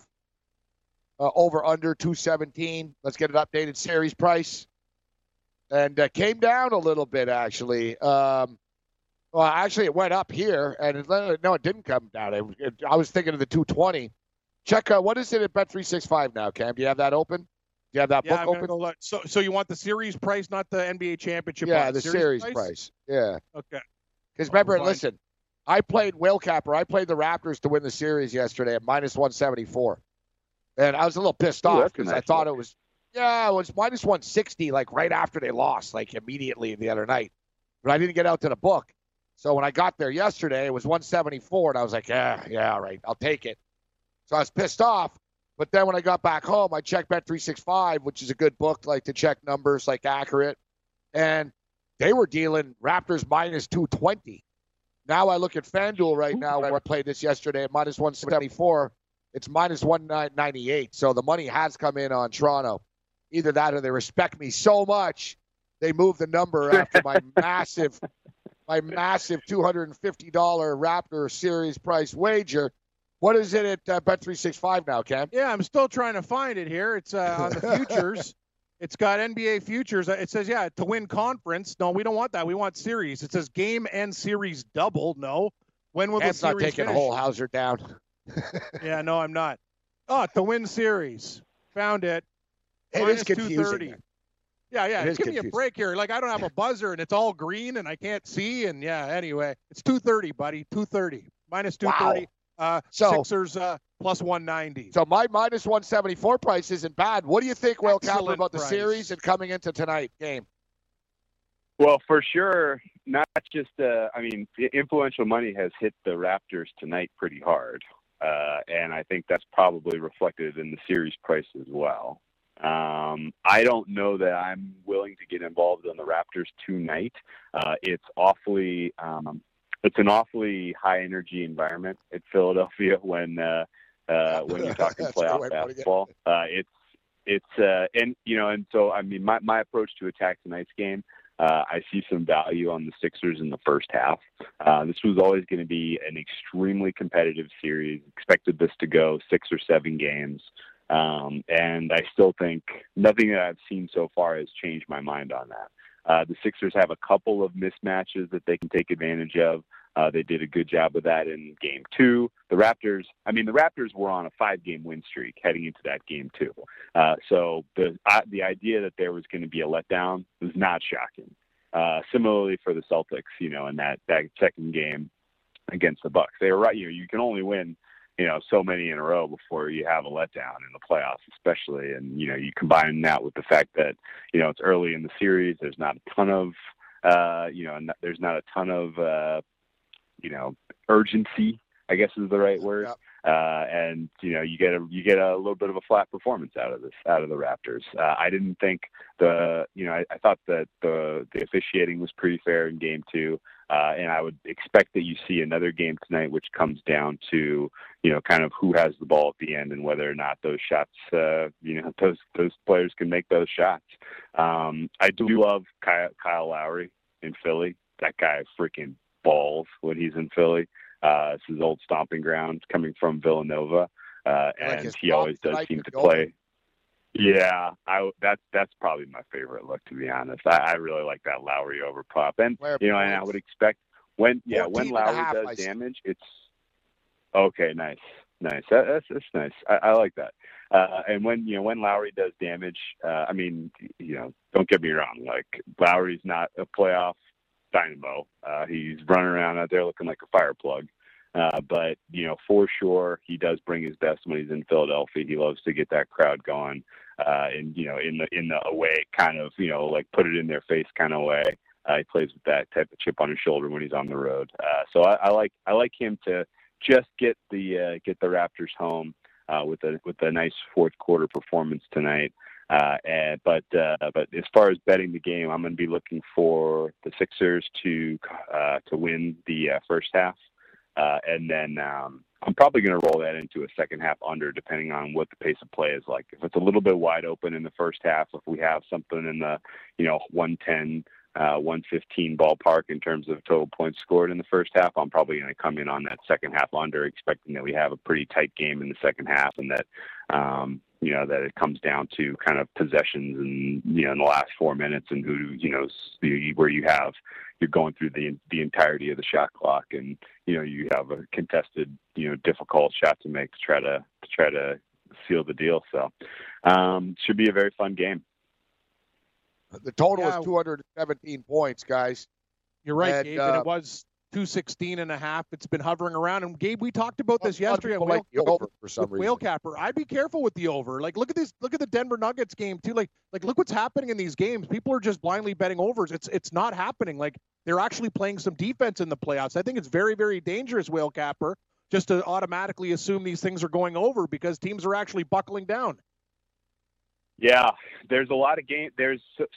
Over under 217. Let's get an updated series price. And came down a little bit, actually. Actually, it went up here. And it didn't come down. I was thinking of the 220. Check what is it at Bet365 now, Cam? Do you have that open? Do you have that book open? So you want the series price, not the NBA championship price? Yeah, the series price. Yeah. Okay. Because remember, listen, I played Whale Capper. I played the Raptors to win the series yesterday at -174. And I was a little pissed off because I thought it was -160, like right after they lost, like immediately the other night. But I didn't get out to the book. So when I got there yesterday, it was 174, and I was like, yeah, all right, I'll take it. So I was pissed off. But then when I got back home, I checked Bet365, which is a good book, like to check numbers, like accurate. And they were dealing Raptors -220. Now I look at FanDuel right now, where I played this yesterday at -174. It's -198, so the money has come in on Toronto. Either that or they respect me so much, they moved the number after my massive $250 Raptor series price wager. What is it at Bet365 now, Cam? Yeah, I'm still trying to find it here. It's on the futures. It's got NBA futures. It says, to win conference. No, we don't want that. We want series. It says game and series double. No. When will the series not taking finish? a whole Hauser down. Yeah, no, I'm not. Oh, to win series. Found it. It is confusing. Yeah. Give me a break here. Like, I don't have a buzzer, and it's all green, and I can't see. And, anyway, it's 230, buddy. 230. Minus 230. Wow. Sixers plus 190. So my minus 174 price isn't bad. What do you think, Will Capper, about the series and coming into tonight's game? Well, for sure, not just influential money has hit the Raptors tonight pretty hard. And I think that's probably reflected in the series price as well. I don't know that I'm willing to get involved in the Raptors tonight. It's an awfully high energy environment at Philadelphia when you're talking playoff basketball. And so my approach to attack tonight's game, I see some value on the Sixers in the first half. This was always going to be an extremely competitive series. Expected this to go 6 or 7 games. And I still think nothing that I've seen so far has changed my mind on that. The Sixers have a couple of mismatches that they can take advantage of. They did a good job of that in game 2. The Raptors were on a 5-game win streak heading into that game 2. So the idea that there was going to be a letdown was not shocking. Similarly for the Celtics, in that second game against the Bucks, they were right. You can only win, so many in a row before you have a letdown in the playoffs, especially. And, you combine that with the fact that, it's early in the series. There's not a ton of, there's not a ton of, urgency, I guess is the right word. Yep. And you get a little bit of a flat performance out of the Raptors. I didn't think I thought that the officiating was pretty fair in game 2. And I would expect that you see another game tonight, which comes down to, kind of who has the ball at the end and whether or not those shots, those players can make those shots. I do love Kyle Lowry in Philly. That guy freaking balls when he's in Philly. It's his old stomping ground, coming from Villanova, and he always does seem to play. Yeah, that's probably my favorite look, to be honest. I really like that Lowry over prop, and and I would expect when Lowry does damage, it's okay. Nice. That's nice. I like that. And when Lowry does damage, don't get me wrong. Like, Lowry's not a playoff dynamo. He's running around out there looking like a fire plug. But for sure, he does bring his best when he's in Philadelphia. He loves to get that crowd going, and in the away kind of like put it in their face kind of way. He plays with that type of chip on his shoulder when he's on the road. So I like him to just get the Raptors home with a nice fourth quarter performance tonight. But as far as betting the game, I'm going to be looking for the Sixers to win the first half. And then I'm probably going to roll that into a second half under, depending on what the pace of play is like. If it's a little bit wide open in the first half, if we have something in the 110, 115 ballpark in terms of total points scored in the first half, I'm probably going to come in on that second half under, expecting that we have a pretty tight game in the second half, and that that it comes down to kind of possessions and in the last 4 minutes, and who where you're going through the entirety of the shot clock, and you have a contested difficult shot to make to try to seal the deal. So should be a very fun game. The total is 217 points, guys. You're right, Gabe, and it was 216.5. It's been hovering around. And Gabe, we talked about this yesterday. Like the over for some reason. Whale Capper. I'd be careful with the over. Like, look at this. Look at the Denver Nuggets game too. Like look what's happening in these games. People are just blindly betting overs. It's not happening. Like, they're actually playing some defense in the playoffs. I think it's very, very dangerous, Whale Capper, just to automatically assume these things are going over, because teams are actually buckling down. Yeah, there's a lot of games. There's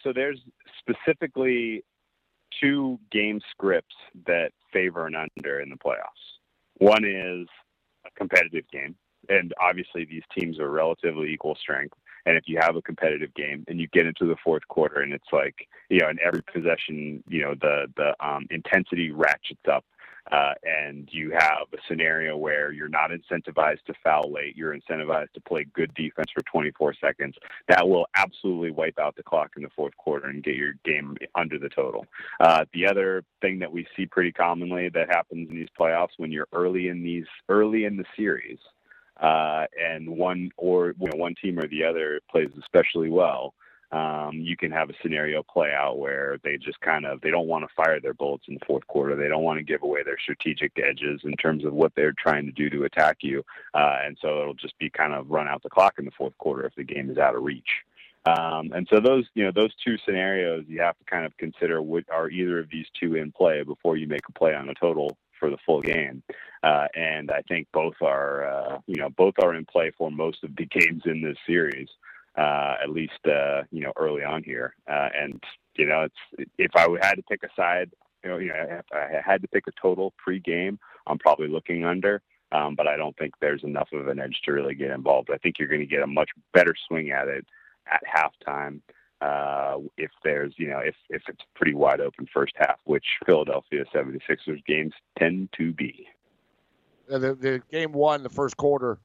specifically 2 game scripts that favor an under in the playoffs. One is a competitive game, and obviously these teams are relatively equal strength. And if you have a competitive game and you get into the fourth quarter, and it's like, in every possession, the intensity ratchets up, and you have a scenario where you're not incentivized to foul late, you're incentivized to play good defense for 24 seconds, that will absolutely wipe out the clock in the fourth quarter and get your game under the total. The other thing that we see pretty commonly that happens in these playoffs, when you're early in the series, and one team or the other plays especially well, you can have a scenario play out where they just they don't want to fire their bullets in the fourth quarter. They don't want to give away their strategic edges in terms of what they're trying to do to attack you. And so it'll just be kind of run out the clock in the fourth quarter if the game is out of reach. And so those two scenarios, you have to kind of consider, are either of these two in play before you make a play on a total for the full game. And I think both are in play for most of the games in this series, at least, early on here. And, if I had to pick a side, if I had to pick a total pre-game, I'm probably looking under. But I don't think there's enough of an edge to really get involved. I think you're going to get a much better swing at it at halftime, if there's, if it's pretty wide open first half, which Philadelphia 76ers games tend to be. The game one, the first quarter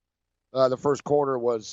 was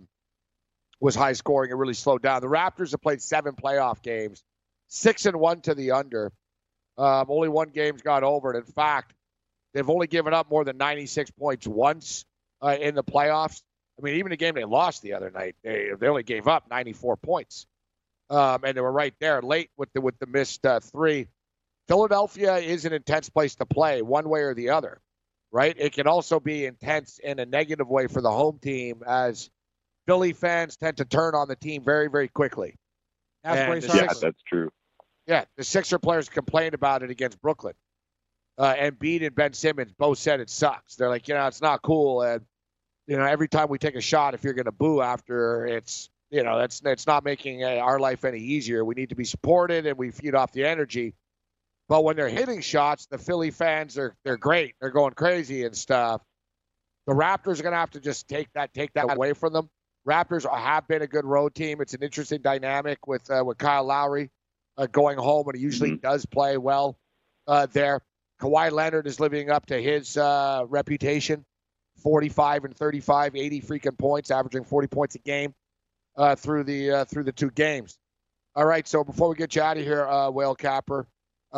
high scoring. It really slowed down. The Raptors have played 7 playoff games, 6-1 to the under. Only one game's got over it. In fact, they've only given up more than 96 points once in the playoffs. I mean, even the game they lost the other night, they only gave up 94 points. And they were right there late with the missed 3. Philadelphia is an intense place to play one way or the other, right? It can also be intense in a negative way for the home team, as Philly fans tend to turn on the team very, very quickly. That's true. Yeah, the Sixer players complained about it against Brooklyn. Embiid and Ben Simmons both said it sucks. They're like, it's not cool. And, every time we take a shot, if you're going to boo after, it's not making our life any easier. We need to be supported and we feed off the energy. But when they're hitting shots, the Philly fans they're great. They're going crazy and stuff. The Raptors are going to have to just take that away from them. Raptors have been a good road team. It's an interesting dynamic with Kyle Lowry going home, and he usually does play well there. Kawhi Leonard is living up to his reputation. 45 and 35, 80 freaking points, averaging 40 points a game through the 2 games. All right, so before we get you out of here, Whale Capper,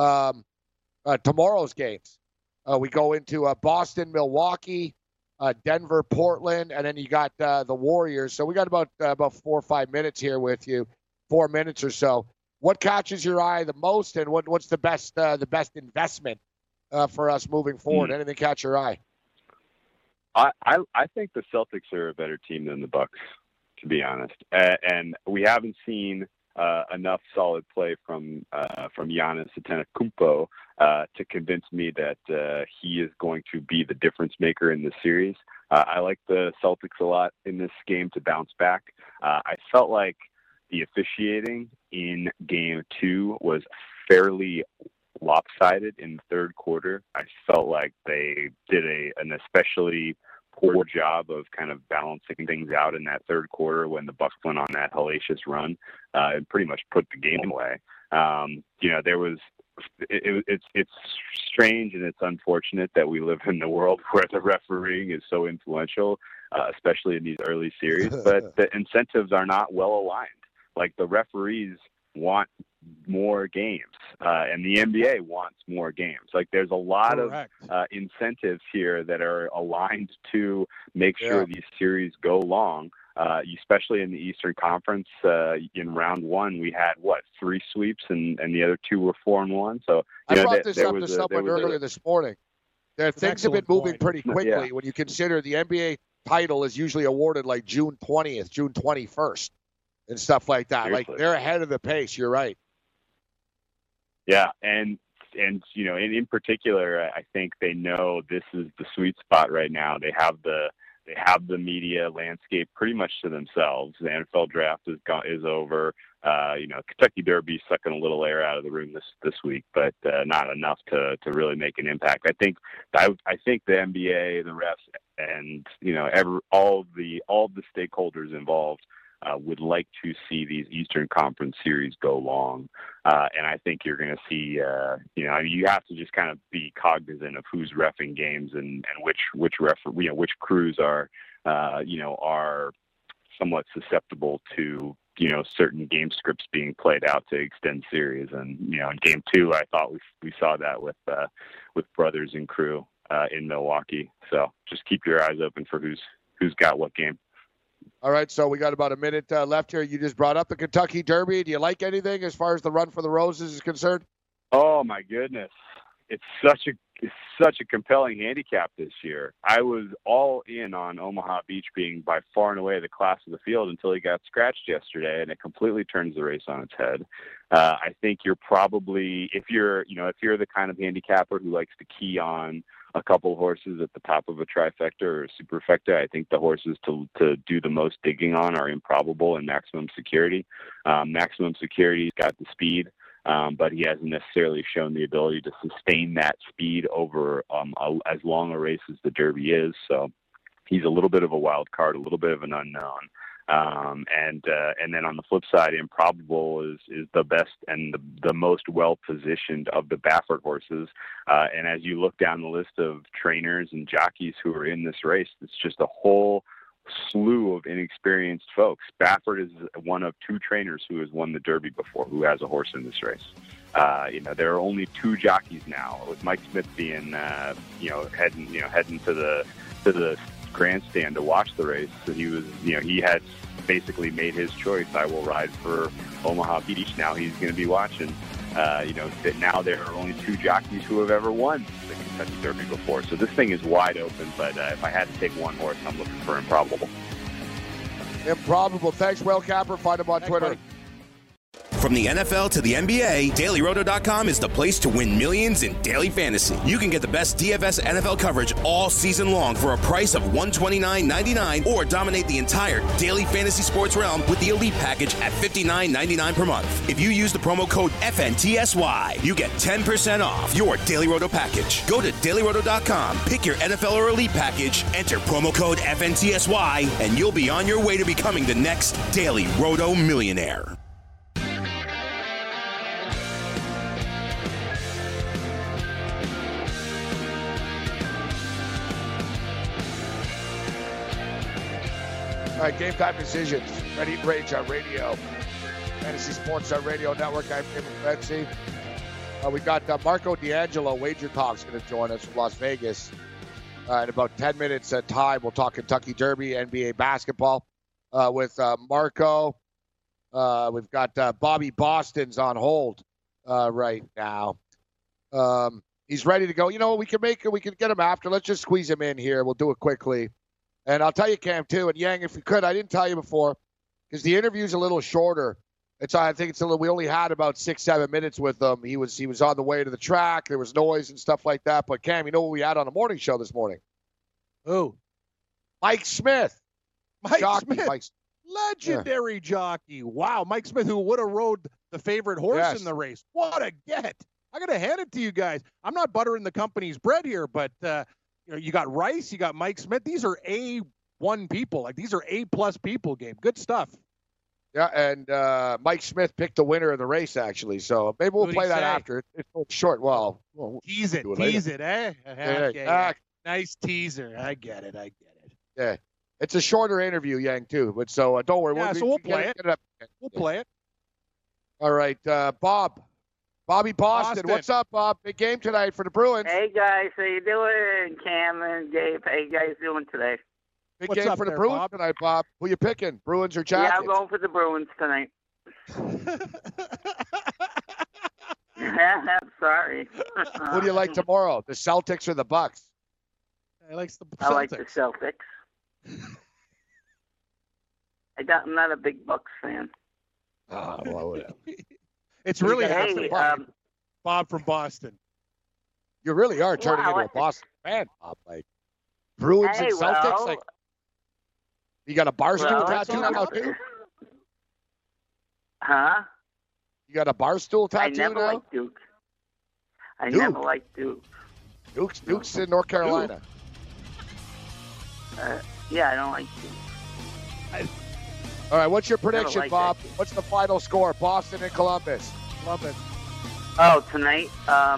tomorrow's games. We go into Boston, Milwaukee, Denver, Portland, and then you got the Warriors. So we got about 4 or 5 minutes here with you, 4 minutes or so. What catches your eye the most, and what's the best investment for us moving forward? Anything catch your eye? I think the Celtics are a better team than the Bucks, to be honest. And we haven't seen enough solid play from Giannis Antetokounmpo to convince me that he is going to be the difference maker in this series. I like the Celtics a lot in this game to bounce back. I felt like the officiating in Game 2 was fairly lopsided in the third quarter. I felt like they did an especially poor job of kind of balancing things out in that third quarter when the Bucks went on that hellacious run and pretty much put the game away. It's strange and it's unfortunate that we live in the world where the refereeing is so influential, especially in these early series, but the incentives are not well aligned. Like, the referees want more games, and the NBA wants more games. Like, there's a lot of incentives here that are aligned to make sure these series go long, especially in the Eastern Conference. In round 1, we had, 3 sweeps, and the other 2 were 4-1. So I brought this up to someone earlier this morning. Things have been moving pretty quickly when you consider the NBA title is usually awarded like June 20th, June 21st. And stuff like that. Seriously. Like, they're ahead of the pace. You're right. Yeah, and in particular, I think they know this is the sweet spot right now. They have the media landscape pretty much to themselves. The NFL draft is over. Kentucky Derby sucking a little air out of the room this week, but not enough to really make an impact. I think the NBA, the refs, and all the stakeholders involved would like to see these Eastern Conference series go long. And I think you're going to see, you have to just kind of be cognizant of who's reffing games and which crews are somewhat susceptible to, certain game scripts being played out to extend series. And, in Game 2, I thought we saw that with Brothers and crew in Milwaukee. So just keep your eyes open for who's got what game. All right, so we got about a minute left here. You just brought up the Kentucky Derby. Do you like anything as far as the Run for the Roses is concerned? Oh my goodness, it's such a compelling handicap this year. I was all in on Omaha Beach being by far and away the class of the field until he got scratched yesterday, and it completely turns the race on its head. I think you're probably, if you're the kind of handicapper who likes to key on a couple of horses at the top of a trifecta or a superfecta, I think the horses to do the most digging on are Improbable and Maximum Security. Maximum Security's got the speed. But he hasn't necessarily shown the ability to sustain that speed over as long a race as the Derby is. So he's a little bit of a wild card, a little bit of an unknown. And then on the flip side, Improbable is the best and the most well-positioned of the Baffert horses. And as you look down the list of trainers and jockeys who are in this race, it's just a whole slew of inexperienced folks. Baffert is one of two trainers who has won the Derby before, who has a horse in this race. There are only two jockeys now, with Mike Smith being, heading to the grandstand to watch the race. So he had basically made his choice. I will ride for Omaha Beach. Now he's going to be watching. That now there are only two jockeys who have ever won the Kentucky Derby before. So this thing is wide open, but if I had to take one horse, I'm looking for Improbable. Improbable. Thanks, Will Capper. Find him on Twitter. Buddy. From the NFL to the NBA, DailyRoto.com is the place to win millions in daily fantasy. You can get the best DFS NFL coverage all season long for a price of $129.99 or dominate the entire daily fantasy sports realm with the Elite Package at $59.99 per month. If you use the promo code FNTSY, you get 10% off your Daily Roto package. Go to DailyRoto.com, pick your NFL or Elite Package, enter promo code FNTSY, and you'll be on your way to becoming the next Daily Roto millionaire. All right, Game Time Decisions. Ready to Rage on radio. Fantasy Sports Radio Network. I'm Tim Betsy. We got Marco D'Angelo, Wager Talk's going to join us from Las Vegas. In about 10 minutes time, we'll talk Kentucky Derby, NBA basketball with Marco. We've got Bobby Boston's on hold right now. He's ready to go. You know, we can get him after. Let's just squeeze him in here. We'll do it quickly. And I'll tell you, Cam, too, and Yang, if you could, I didn't tell you before, because the interview's a little shorter. I think we only had about 6-7 minutes with him. He was on the way to the track. There was noise and stuff like that. But, Cam, you know what we had on the morning show this morning? Who? Mike Smith. Mike Smith. Legendary jockey. Wow, Mike Smith, who would have rode the favorite horse in the race. What a get. I got to hand it to you guys. I'm not buttering the company's bread here, but you got Rice, you got Mike Smith. These are A1 people. Like, these are A+ people, Gabe. Good stuff. Yeah, and Mike Smith picked the winner of the race, actually. So maybe we'll play that after. It's short. Well, tease it, eh? Okay. Nice teaser. I get it. Yeah. It's a shorter interview, Yang, too. But so don't worry. We'll play it. We'll play it. All right, Bobby Boston. What's up, Bob? Big game tonight for the Bruins. Hey, guys. How you doing? Cam and Gabe. How you guys doing today? Big game for the Bruins tonight, Bob. Who you picking? Bruins or Jackets? Yeah, I'm going for the Bruins tonight. Sorry. Who do you like tomorrow? The Celtics or the Bucks? I like the Celtics. I like the Celtics. I'm not a big Bucks fan. Oh, well, whatever. It's really Bob from Boston. You really are turning into a Boston fan, Bob. Like Bruins and Celtics. Like you got a Barstool tattoo now too? Huh? You got a Barstool tattoo I never liked Duke. I never liked Duke. Duke's in North Carolina. Yeah, I don't like Duke. All right, what's your prediction, Bob? What's the final score? Boston and Columbus. Oh, tonight,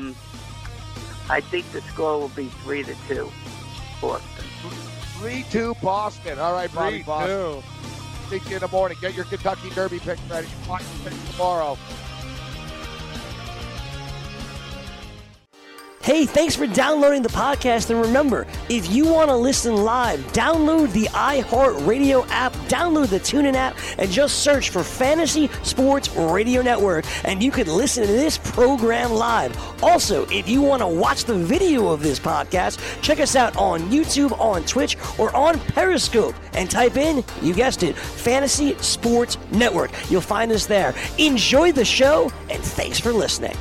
I think the score will be 3-2. Boston. 3-2 Boston. All right, Bobby Boston. Speak to you in the morning. Get your Kentucky Derby pick ready. Pick tomorrow. Hey, thanks for downloading the podcast. And remember, if you want to listen live, download the iHeartRadio app, download the TuneIn app, and just search for Fantasy Sports Radio Network, and you can listen to this program live. Also, if you want to watch the video of this podcast, check us out on YouTube, on Twitch, or on Periscope, and type in, you guessed it, Fantasy Sports Network. You'll find us there. Enjoy the show, and thanks for listening.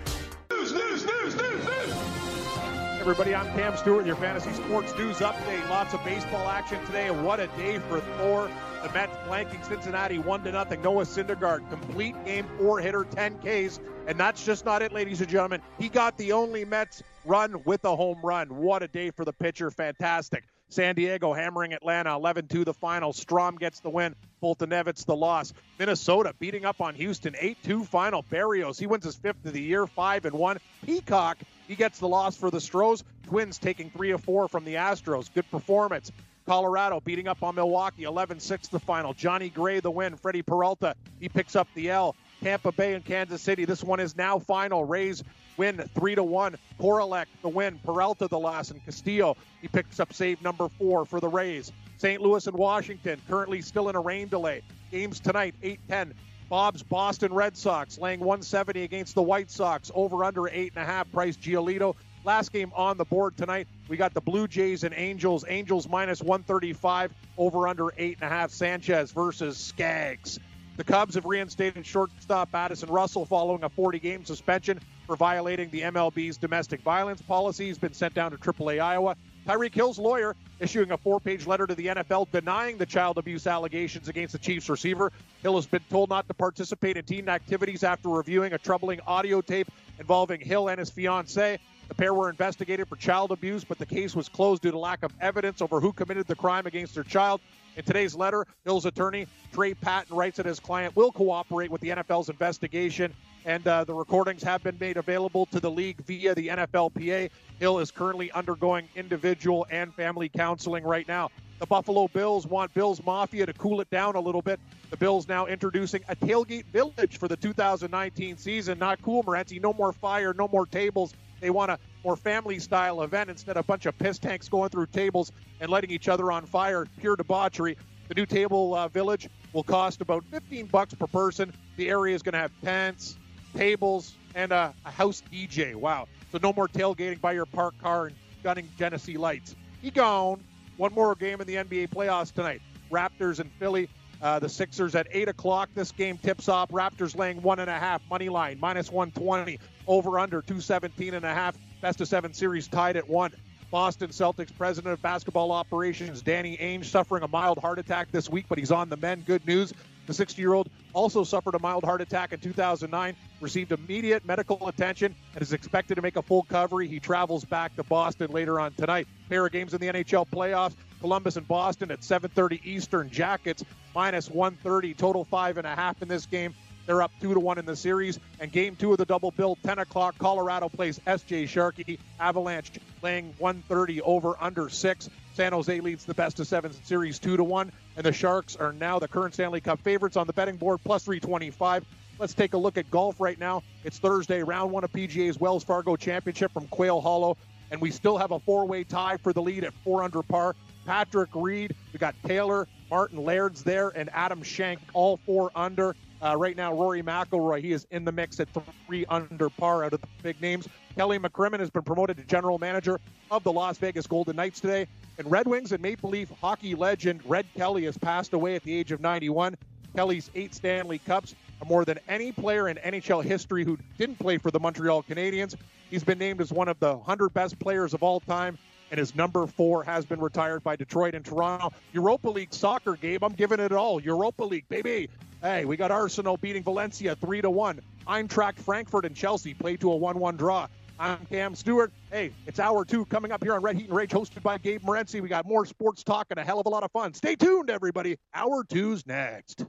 Everybody, I'm Cam Stewart, your Fantasy Sports News Update. Lots of baseball action today, and what a day for Thor. The Mets blanking Cincinnati 1-0. Noah Syndergaard, complete game, 4-hitter, 10 Ks. And that's just not it, ladies and gentlemen. He got the only Mets run with a home run. What a day for the pitcher. Fantastic. San Diego hammering Atlanta 11-2 the final. Strom gets the win. Foltynewicz the loss. Minnesota beating up on Houston 8-2 final. Berrios, he wins his 5th of the year, 5-1. Peacock, he gets the loss for the Stros. Twins taking 3 of 4 from the Astros. Good performance. Colorado beating up on Milwaukee 11-6 the final. Johnny Gray the win. Freddie Peralta, he picks up the L. Tampa Bay and Kansas City, this one is now final. Rays win 3-1. Korolek the win. Peralta the loss. And Castillo, he picks up save number 4 for the Rays. St. Louis and Washington currently still in a rain delay. Games tonight, 8-10. Bob's Boston Red Sox laying 170 against the White Sox. Over under 8.5. Price Giolito. Last game on the board tonight, we got the Blue Jays and Angels. Angels minus 135. Over under 8.5. Sanchez versus Skaggs. The Cubs have reinstated shortstop Addison Russell following a 40-game suspension for violating the MLB's domestic violence policy. He's been sent down to AAA Iowa. Tyreek Hill's lawyer issuing a 4-page letter to the NFL denying the child abuse allegations against the Chiefs receiver. Hill has been told not to participate in team activities after reviewing a troubling audio tape involving Hill and his fiancée. The pair were investigated for child abuse, but the case was closed due to lack of evidence over who committed the crime against their child. In today's letter, Hill's attorney, Trey Patton, writes that his client will cooperate with the NFL's investigation, and the recordings have been made available to the league via the NFLPA. Hill is currently undergoing individual and family counseling right now. The Buffalo Bills want Bills Mafia to cool it down a little bit. The Bills now introducing a tailgate village for the 2019 season. Not cool, Morency. No more fire, no more tables. They want a more family-style event instead of a bunch of piss tanks going through tables and lighting each other on fire. Pure debauchery. The new table village will cost about $15 per person. The area is going to have tents, tables, and a house DJ. Wow. So no more tailgating by your parked car and gunning Genesee lights. He gone. One more game in the NBA playoffs tonight. Raptors and Philly. The Sixers at 8 o'clock. This game tips off. Raptors laying 1.5. Money line, minus 120. Over under 217.5. Best of 7 series tied at 1. Boston Celtics president of basketball operations, Danny Ainge, suffering a mild heart attack this week, but he's on the mend. Good news. The 60-year-old also suffered a mild heart attack in 2009, received immediate medical attention, and is expected to make a full recovery. He travels back to Boston later on tonight. Pair of games in the NHL playoffs. Columbus and Boston at 7:30 Eastern. Jackets minus 130. Total 5.5 in this game. They're up 2-1 in the series. And game 2 of the double bill, 10 o'clock. Colorado plays SJ Sharkey. Avalanche laying 130 over under 6. San Jose leads the best of 7 series 2-1. And the Sharks are now the current Stanley Cup favorites on the betting board, plus 325. Let's take a look at golf right now. It's Thursday, round 1 of PGA's Wells Fargo Championship from Quail Hollow. And we still have a 4-way tie for the lead at 4 under par. Patrick Reed, we got Taylor, Martin Laird's there, and Adam Schenk, all 4 under. Right now, Rory McIlroy, he is in the mix at 3 under par out of the big names. Kelly McCrimmon has been promoted to general manager of the Las Vegas Golden Knights today. And Red Wings and Maple Leaf hockey legend Red Kelly has passed away at the age of 91. Kelly's 8 Stanley Cups are more than any player in NHL history who didn't play for the Montreal Canadiens. He's been named as one of the 100 best players of all time. And his number 4 has been retired by Detroit and Toronto. Europa League soccer game, I'm giving it all. Europa League, baby. Hey, we got Arsenal beating Valencia 3-1. Eintracht Frankfurt and Chelsea played to a 1-1 draw. I'm Cam Stewart. Hey, it's Hour 2 coming up here on Red Heat and Rage, hosted by Gabe Morency. We got more sports talk and a hell of a lot of fun. Stay tuned, everybody. Hour 2's next.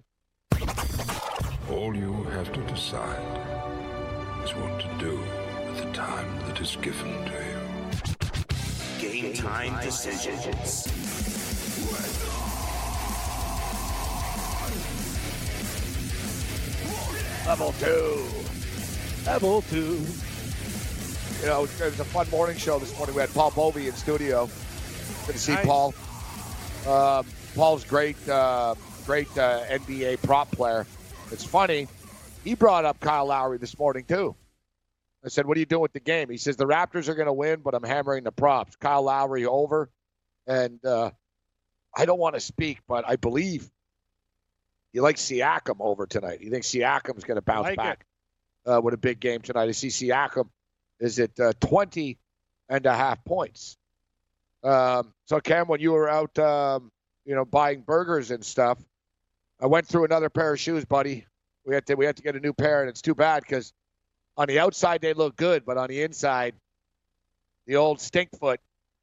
All you have to decide is what to do with the time that is given to you. Game time decisions. Level 2. it was a fun morning show this morning. We had Paul Bovey in studio. Good to see Paul. Paul's great NBA prop player. It's funny. He brought up Kyle Lowry this morning, too. I said, what are you doing with the game? He says, the Raptors are going to win, but I'm hammering the props. Kyle Lowry over. And I don't want to speak, but I believe he likes Siakam over tonight. He thinks Siakam's going to bounce back with a big game tonight. I see Siakam is at 20.5 points. So, Cam, when you were out, buying burgers and stuff, I went through another pair of shoes, buddy. We had to get a new pair, and it's too bad because on the outside they look good, but on the inside, the old stink foot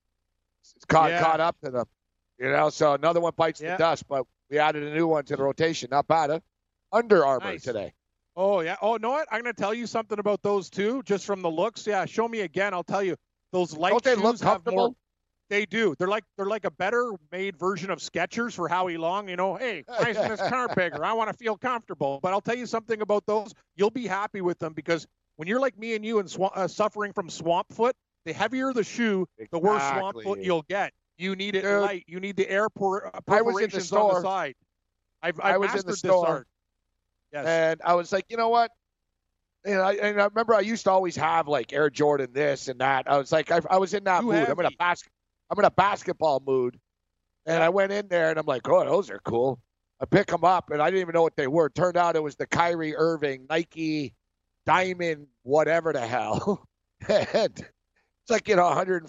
is caught up to them. So another one bites the dust, but we added a new one to the rotation. Not bad, huh? Under Armour today. Oh, yeah. Oh, know what? I'm going to tell you something about those, too, just from the looks. Yeah, show me again. I'll tell you. Those light Don't they shoes look comfortable? They do. They're like a better made version of Skechers for Howie Long. Hey, nice in this car bigger. I want to feel comfortable. But I'll tell you something about those. You'll be happy with them because when you're like me and you and suffering from swamp foot, the heavier the shoe, the worse swamp foot you'll get. You need it light. You need the air perforations on the side. I was in the store. Yes. And I was like, you know what? And I remember I used to always have like Air Jordan this and that. I was like, I was in that mood. I'm in a basketball mood. And I went in there and I'm like, oh, those are cool. I pick them up and I didn't even know what they were. Turned out it was the Kyrie Irving Nike Diamond whatever the hell. And it's like, $149,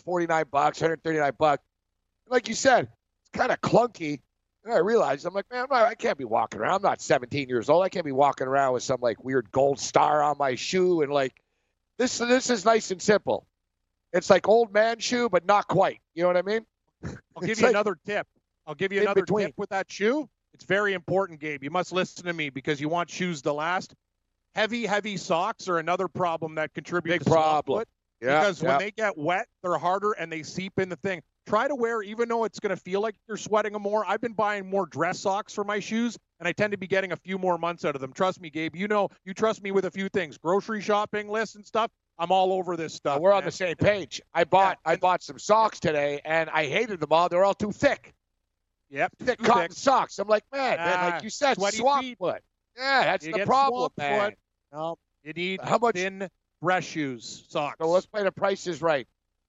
$139. Like you said, it's kind of clunky. And I realized, I'm like, man, I can't be walking around. I'm not 17 years old. I can't be walking around with some like weird gold star on my shoe. And like, this is nice and simple. It's like old man shoe, but not quite. You know what I mean? I'll give you another tip. I'll give you another tip with that shoe. It's very important, Gabe. You must listen to me because you want shoes to last. Heavy socks are another problem that contributes to swamp foot. Yeah, because when they get wet, they're harder and they seep in the thing. Try to wear, even though it's going to feel like you're sweating them more. I've been buying more dress socks for my shoes, and I tend to be getting a few more months out of them. Trust me, Gabe. You trust me with a few things. Grocery shopping lists and stuff. I'm all over this stuff. We're on the same page. I bought some socks today, and I hated them all. They're all too thick. Yep. Thick cotton socks. I'm like, man, like you said, swamp foot. Yeah, that's the problem, man. Foot. No, you need thin dress shoes, socks. So let's play the Price is Right.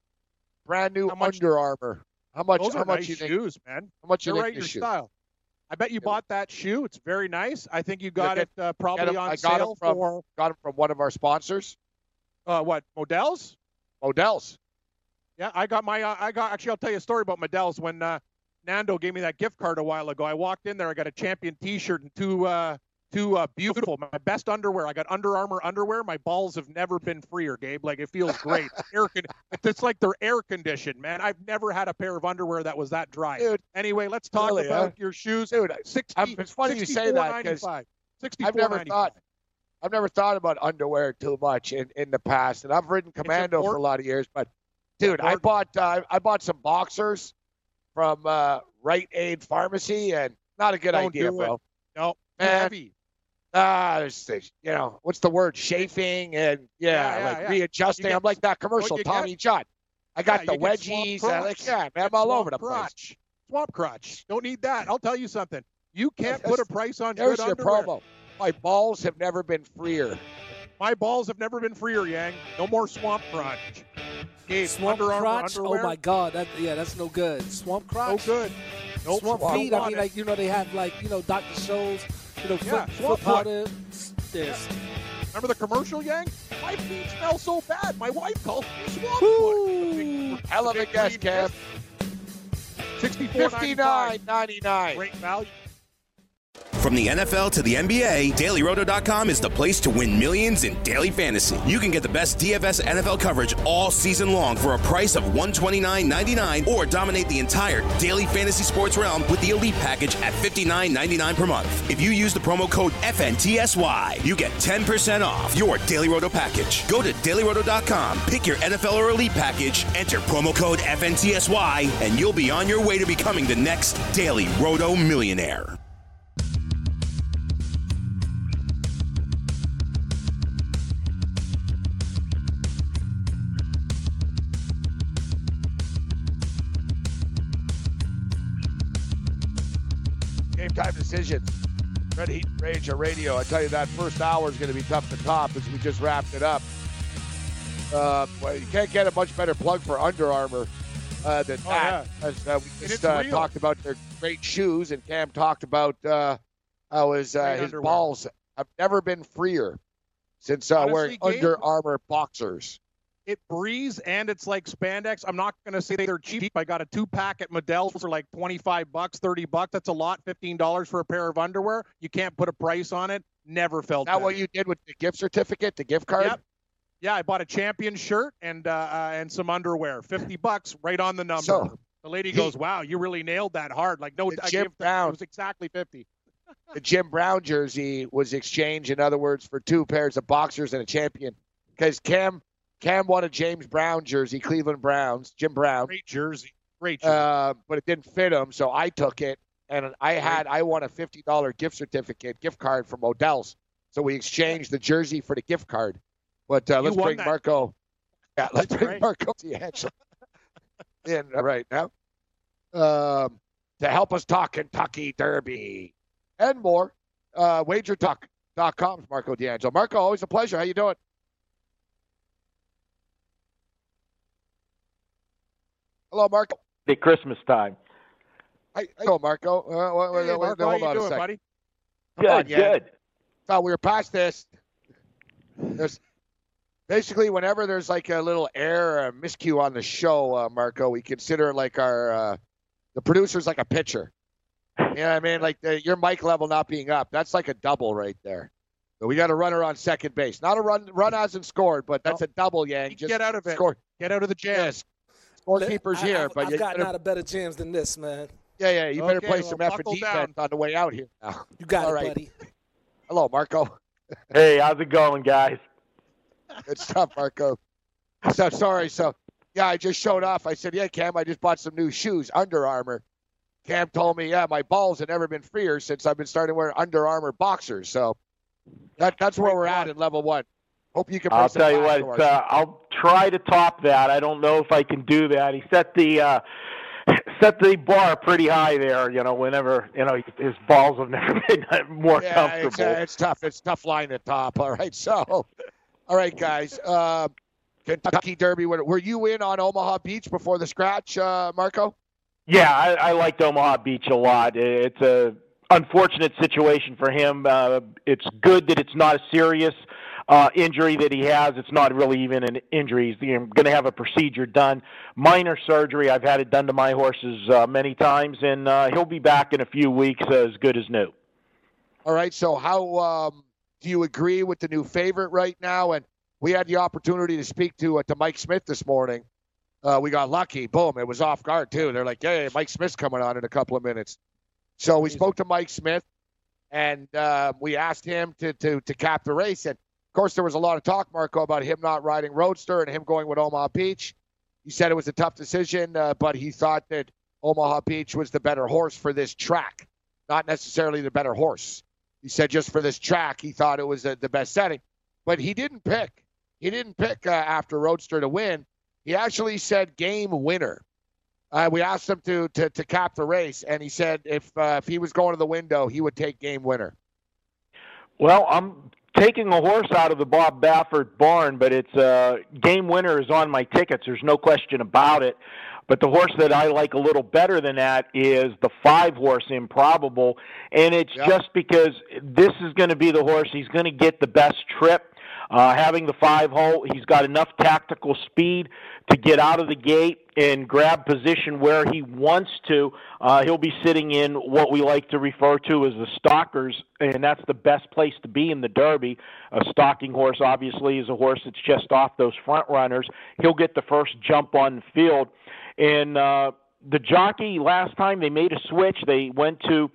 Brand new Under Armour. How much? Those are nice you think? Shoes, man. How much They're you right think your this shoe? style. I bet you bought that shoe. It's very nice. I think you got it probably on sale for. Got them from one of our sponsors. What? Modell's? Modell's. Yeah, actually, I'll tell you a story about Modell's. When Nando gave me that gift card a while ago, I walked in there. I got a Champion T-shirt and two beautiful, my best underwear. I got Under Armour underwear. My balls have never been freer, Gabe. Like, it feels great. It's like they're air conditioned, man. I've never had a pair of underwear that was that dry. Dude, anyway, let's talk about your shoes. Dude, it's funny you say that because I've never thought about underwear too much in the past, and I've ridden Commando for a lot of years. But dude, I bought some boxers from Rite Aid Pharmacy, and not a good idea, bro. No, heavy. What's the word? Chafing and readjusting. I'm like that commercial, Tommy John. I got the wedgies. I'm all over the place. Swamp crotch. Don't need that. I'll tell you something. You can't put a price on good underwear. There's your promo. My balls have never been freer. My balls have never been freer, Yang. No more swamp crotch. Okay, swamp crotch? Oh, my God. That's no good. Swamp crotch? No good. Nope. Swamp feet, I mean, they have, Dr. Scholl's, foot powder. This. Remember the commercial, Yang? My feet smell so bad. My wife calls me swamp foot. Hell of a guess, Kev. $59.99. Great value. From the NFL to the NBA, DailyRoto.com is the place to win millions in daily fantasy. You can get the best DFS NFL coverage all season long for a price of $129.99 or dominate the entire daily fantasy sports realm with the Elite Package at $59.99 per month. If you use the promo code FNTSY, you get 10% off your Daily Roto package. Go to DailyRoto.com, pick your NFL or Elite Package, enter promo code FNTSY, and you'll be on your way to becoming the next Daily Roto millionaire. Game time decisions. Red Heat Ranger Radio. I tell you, that first hour is going to be tough to top as we just wrapped it up. Well, you can't get a much better plug for Under Armour than that. Yeah. As we just talked about their great shoes, and Cam talked about how his balls have never been freer since wearing Under Armour boxers. It breathes, and it's like spandex. I'm not going to say they're cheap. I got a 2-pack at Modell's for like $25, $30. That's a lot, $15 for a pair of underwear. You can't put a price on it. Never felt that. What you did with the gift certificate, the gift card? Yep. Yeah, I bought a Champion shirt and some underwear, $50, right on the number. So, the lady goes, "Wow, you really nailed that hard." Like, no, Jim Brown, it was exactly $50. The Jim Brown jersey was exchanged, in other words, for 2 pairs of boxers and a Champion, because Cam won a James Brown jersey, Cleveland Browns, Jim Brown. Great jersey. But it didn't fit him, so I took it, and I won a $50 gift card from Modell's. So we exchanged the jersey for the gift card. But let's bring Marco. Yeah, let's bring Marco D'Angelo in right now to help us talk Kentucky Derby and more. WagerTalk.com's Marco D'Angelo. Marco, always a pleasure. How you doing? Hello, Marco. At Christmas time. Hello, Marco. Marco, how you doing, buddy? Good. So we were past this. There's basically whenever there's like a little error or a miscue on the show, Marco, we consider like our the producer's like a pitcher. You know what I mean? Like your mic level not being up. That's like a double right there. So we got a runner on second base. Not a run hasn't scored, but that's a double, Yang. Just get out of it. Scored. Get out of the jam. Yes. Scorekeeper's here, but I've gotten out of better jams than this, man. Yeah. You better play some effort defense on the way out here now. You got All it, right. buddy. Hello, Marco. Hey, how's it going, guys? Good stuff, Marco. So sorry. So yeah, I just showed off. I said, yeah, Cam, I just bought some new shoes, Under Armour. Cam told me, yeah, my balls have never been freer since I've been starting wearing Under Armour boxers. So that's where we're at in level 1. Hope you can. I'll tell you what. I'll try to top that. I don't know if I can do that. He set the bar pretty high there. Whenever his balls have never been more comfortable. It's tough. It's a tough line to top. All right. So, all right, guys. Kentucky Derby. Were you in on Omaha Beach before the scratch, Marco? Yeah, I liked Omaha Beach a lot. It's a unfortunate situation for him. It's good that it's not a serious injury that he has. It's not really even an injury. He's going to have a procedure done. Minor surgery. I've had it done to my horses many times, and he'll be back in a few weeks as good as new. All right, so how do you agree with the new favorite right now? And we had the opportunity to speak to Mike Smith this morning. We got lucky. Boom, it was off guard, too. They're like, hey, Mike Smith's coming on in a couple of minutes. So we spoke to Mike Smith, and we asked him to cap the race. And of course, there was a lot of talk, Marco, about him not riding Roadster and him going with Omaha Beach. He said it was a tough decision, but he thought that Omaha Beach was the better horse for this track, not necessarily the better horse. He said just for this track, he thought it was the best setting. But he didn't pick. He didn't pick after Roadster to win. He actually said game winner. We asked him to cap the race, and he said if he was going to the window, he would take game winner. Well, I'm taking a horse out of the Bob Baffert barn, but it's game winner is on my tickets. There's no question about it. But the horse that I like a little better than that is the 5-horse Improbable, and it's just because this is going to be the horse. He's going to get the best trip. Having the 5-hole, he's got enough tactical speed to get out of the gate and grab position where he wants to. He'll be sitting in what we like to refer to as the stalkers, and that's the best place to be in the Derby. A stalking horse, obviously, is a horse that's just off those front runners. He'll get the first jump on the field. And the jockey, last time they made a switch, they went to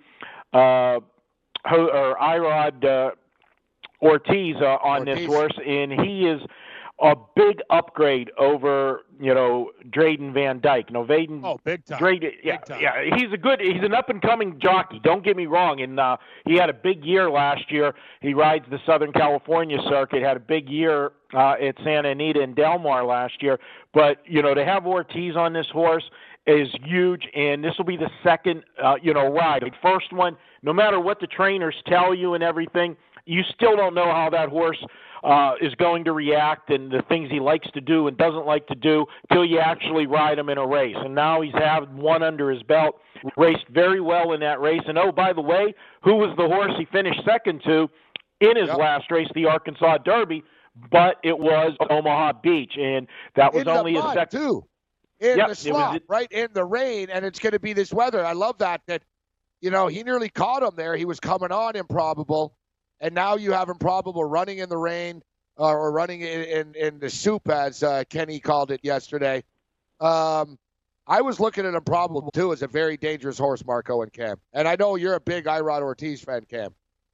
Irod Ortiz on this horse, and he is a big upgrade over, Drayden Van Dyke. Big time. Drayden, he's an up-and-coming jockey. Don't get me wrong. And he had a big year last year. He rides the Southern California circuit, had a big year at Santa Anita and Del Mar last year. But, to have Ortiz on this horse is huge, and this will be the second, ride. The first one, no matter what the trainers tell you and everything, you still don't know how that horse is going to react and the things he likes to do and doesn't like to do till you actually ride him in a race. And now he's had one under his belt, raced very well in that race. And, oh, by the way, who was the horse he finished second to in his last race, the Arkansas Derby? But it was Omaha Beach, and that was only his second. Too. In the slop, right in the rain, and it's going to be this weather. I love that, he nearly caught him there. He was coming on improbable, and now you have improbable running in the rain or running in the soup, as Kenny called it yesterday. I was looking at improbable, too, as a very dangerous horse, Marco and Cam. And I know you're a big Irod Ortiz fan, Cam.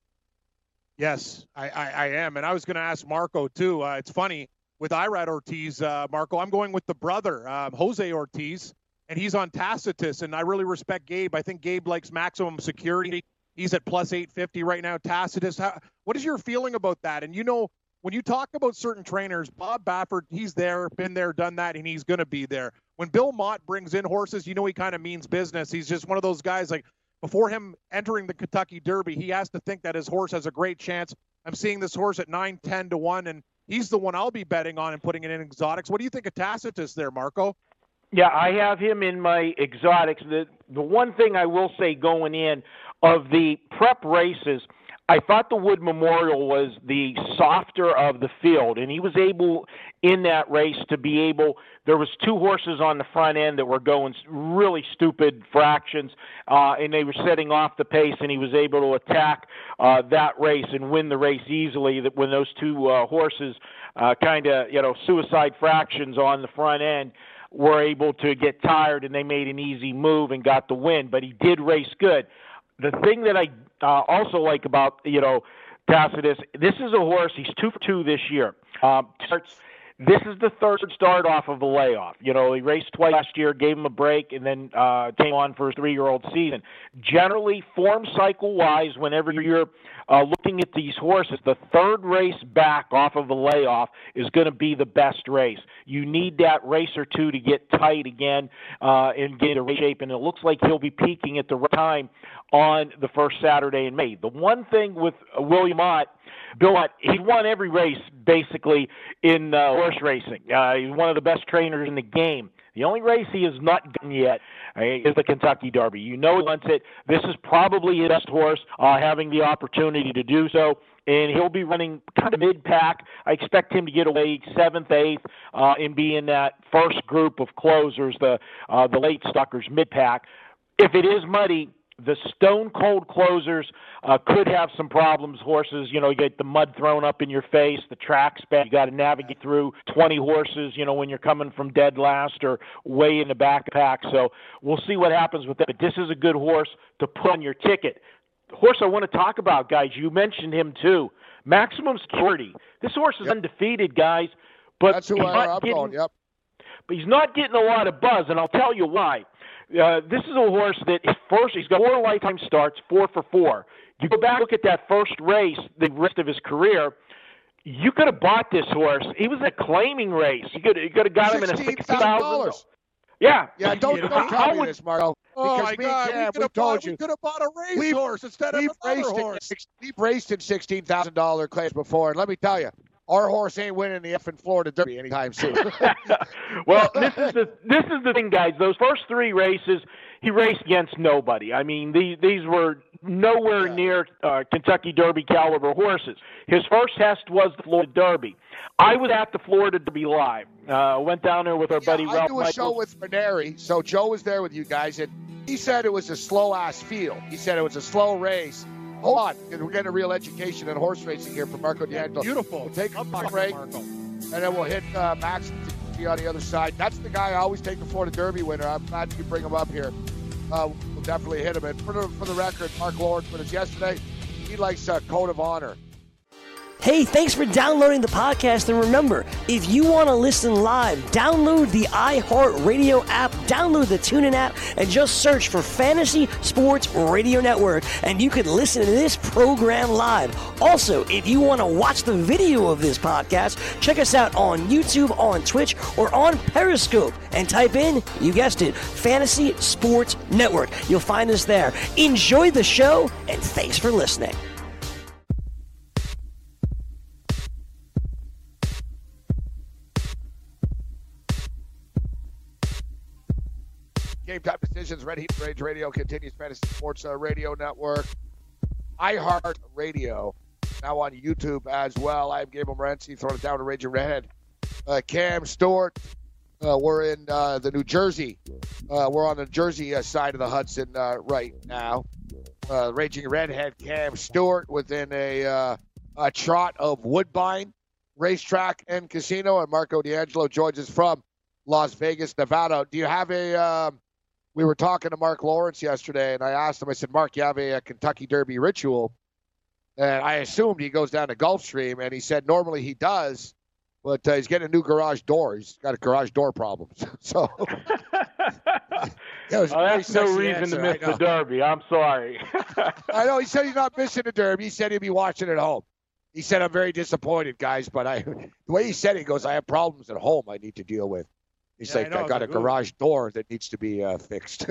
Yes, I am. And I was going to ask Marco, too. It's funny. With Irad Ortiz, Marco, I'm going with the brother, Jose Ortiz, and he's on Tacitus, and I really respect Gabe. I think Gabe likes maximum security. He's at plus 850 right now, Tacitus. What is your feeling about that? And, when you talk about certain trainers, Bob Baffert, he's there, been there, done that, and he's going to be there. When Bill Mott brings in horses, he kind of means business. He's just one of those guys, like, before him entering the Kentucky Derby, he has to think that his horse has a great chance. I'm seeing this horse at 9-10 to 1, and he's the one I'll be betting on and putting it in exotics. What do you think of Tacitus there, Marco? Yeah, I have him in my exotics. The one thing I will say going in of the prep races, I thought the Wood Memorial was the softer of the field, and he was able in that race to be able – there was two horses on the front end that were going really stupid fractions, and they were setting off the pace, and he was able to attack that race and win the race easily when those two horses suicide fractions on the front end were able to get tired, and they made an easy move and got the win. But he did race good. The thing that I also like about, Tacitus, this is a horse, he's 2 for 2 this year. This is the third start off of a layoff. He raced twice last year, gave him a break, and then came on for his 3-year-old season. Generally, form cycle-wise, whenever you're looking at these horses, the third race back off of a layoff is going to be the best race. You need that race or two to get tight again and get into shape, and it looks like he'll be peaking at the right time on the first Saturday in May. The one thing with William Mott, Bill Mott, he won every race basically in horse racing. He's one of the best trainers in the game. The only race he has not gotten yet is the Kentucky Derby. He wants it. This is probably his best horse, having the opportunity to do so, and he'll be running kind of mid-pack. I expect him to get away 7th, 8th, and be in that first group of closers, the late Stuckers, mid-pack. If it is muddy, the stone-cold closers could have some problems. Horses, you get the mud thrown up in your face, the track's bad. You got to navigate through 20 horses, when you're coming from dead last or way in the back pack. So we'll see what happens with that. But this is a good horse to put on your ticket. The horse I want to talk about, guys, you mentioned him too. Maximum Security. This horse is undefeated, guys. But that's who I'm going, yep. But he's not getting a lot of buzz, and I'll tell you why. This is a horse that he's got 4 lifetime starts, 4 for 4. You go back and look at that first race, the rest of his career, you could have bought this horse. He was a claiming race. You could have got him in a $60,000. Yeah. Yeah, don't tell me this, Marco. Oh, my God, we could have bought a racehorse instead of another horse. We've raced in $16,000 class before, and let me tell you, our horse ain't winning the effing Florida Derby anytime soon. Well, this is the thing, guys. Those first 3 races, he raced against nobody. I mean, these were nowhere near Kentucky Derby caliber horses. His first test was the Florida Derby. I was at the Florida Derby live. Went down there with our buddy Ralph Michaels. I do a show with Ranieri, so Joe was there with you guys, and he said it was a slow-ass field. He said it was a slow race. Hold on, we're getting a real education in horse racing here from Marco D'Angelo. Beautiful. We'll take a break, and then we'll hit Max on the other side. That's the guy I always take the Florida Derby winner. I'm glad you bring him up here. We'll definitely hit him. And for the record, Mark Lawrence with us yesterday. He likes Code of Honor. Hey, thanks for downloading the podcast. And remember, if you want to listen live, download the iHeartRadio app, download the TuneIn app, and just search for Fantasy Sports Radio Network, and you can listen to this program live. Also, if you want to watch the video of this podcast, check us out on YouTube, on Twitch, or on Periscope, and type in, you guessed it, Fantasy Sports Network. You'll find us there. Enjoy the show, and thanks for listening. Game Time Decisions, Red Heat Rage Radio continues. Fantasy Sports Radio Network, iHeart Radio, now on YouTube as well. I'm Gabriel Morency, throwing it down to Raging Redhead. Cam Stewart, we're in the New Jersey. We're on the Jersey side of the Hudson right now. Raging Redhead, Cam Stewart, within a trot of Woodbine Racetrack and Casino, and Marco D'Angelo joins us from Las Vegas, Nevada. Do you have a we were talking to Mark Lawrence yesterday, and I asked him, I said, Mark, you have a Kentucky Derby ritual? And I assumed he goes down to Gulfstream, and he said normally he does, but he's getting a new garage door. He's got a garage door problem. So that's no reason to miss the Derby. I'm sorry. I know. He said he's not missing the Derby. He said he'll be watching at home. He said, I'm very disappointed, guys, but the way he said it, he goes, I have problems at home I need to deal with. He's I got a garage door that needs to be fixed.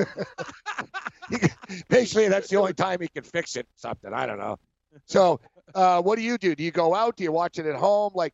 Basically, that's the only time he can fix it. Something, I don't know. So, what do you do? Do you go out? Do you watch it at home? Like,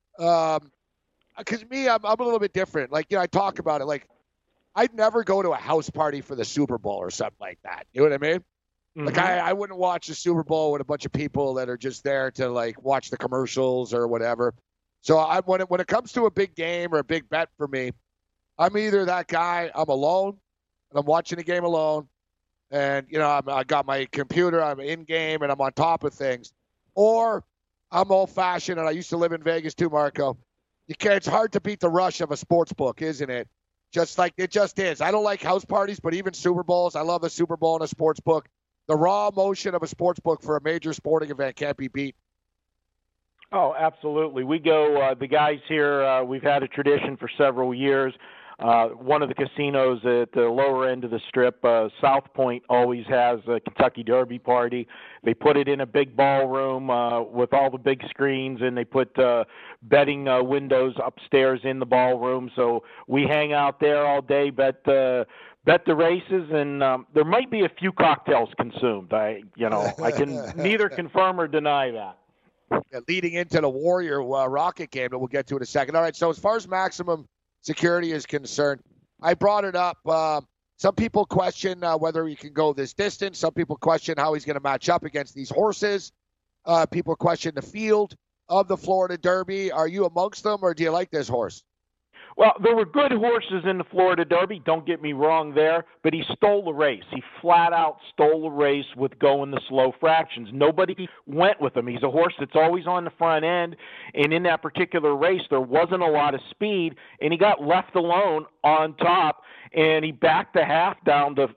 because me, I'm a little bit different. Like, I talk about it. Like, I'd never go to a house party for the Super Bowl or something like that. You know what I mean? Mm-hmm. Like, I wouldn't watch the Super Bowl with a bunch of people that are just there to, like, watch the commercials or whatever. So, when it comes to a big game or a big bet for me, I'm either that guy, I'm alone, and I'm watching the game alone, and, I got my computer, I'm in-game, and I'm on top of things. Or I'm old-fashioned, and I used to live in Vegas too, Marco. It's hard to beat the rush of a sports book, isn't it? Just like it just is. I don't like house parties, but even Super Bowls, I love a Super Bowl and a sports book. The raw emotion of a sports book for a major sporting event can't be beat. Oh, absolutely. We go, the guys here, we've had a tradition for several years. One of the casinos at the lower end of the strip, South Point, always has a Kentucky Derby party. They put it in a big ballroom with all the big screens, and they put betting windows upstairs in the ballroom. So we hang out there all day, bet the races, and there might be a few cocktails consumed. I can neither confirm or deny that. Leading into the Warrior Rocket game that we'll get to in a second. All right, so as far as maximum security is concerned, I brought it up. Some people question whether he can go this distance. Some people question how he's going to match up against these horses. People question the field of the Florida Derby. Are you amongst them, or do you like this horse? Well, there were good horses in the Florida Derby, don't get me wrong there, but he stole the race. He flat out stole the race with going the slow fractions. Nobody went with him. He's a horse that's always on the front end, and in that particular race there wasn't a lot of speed, and he got left alone on top, and he backed the half down to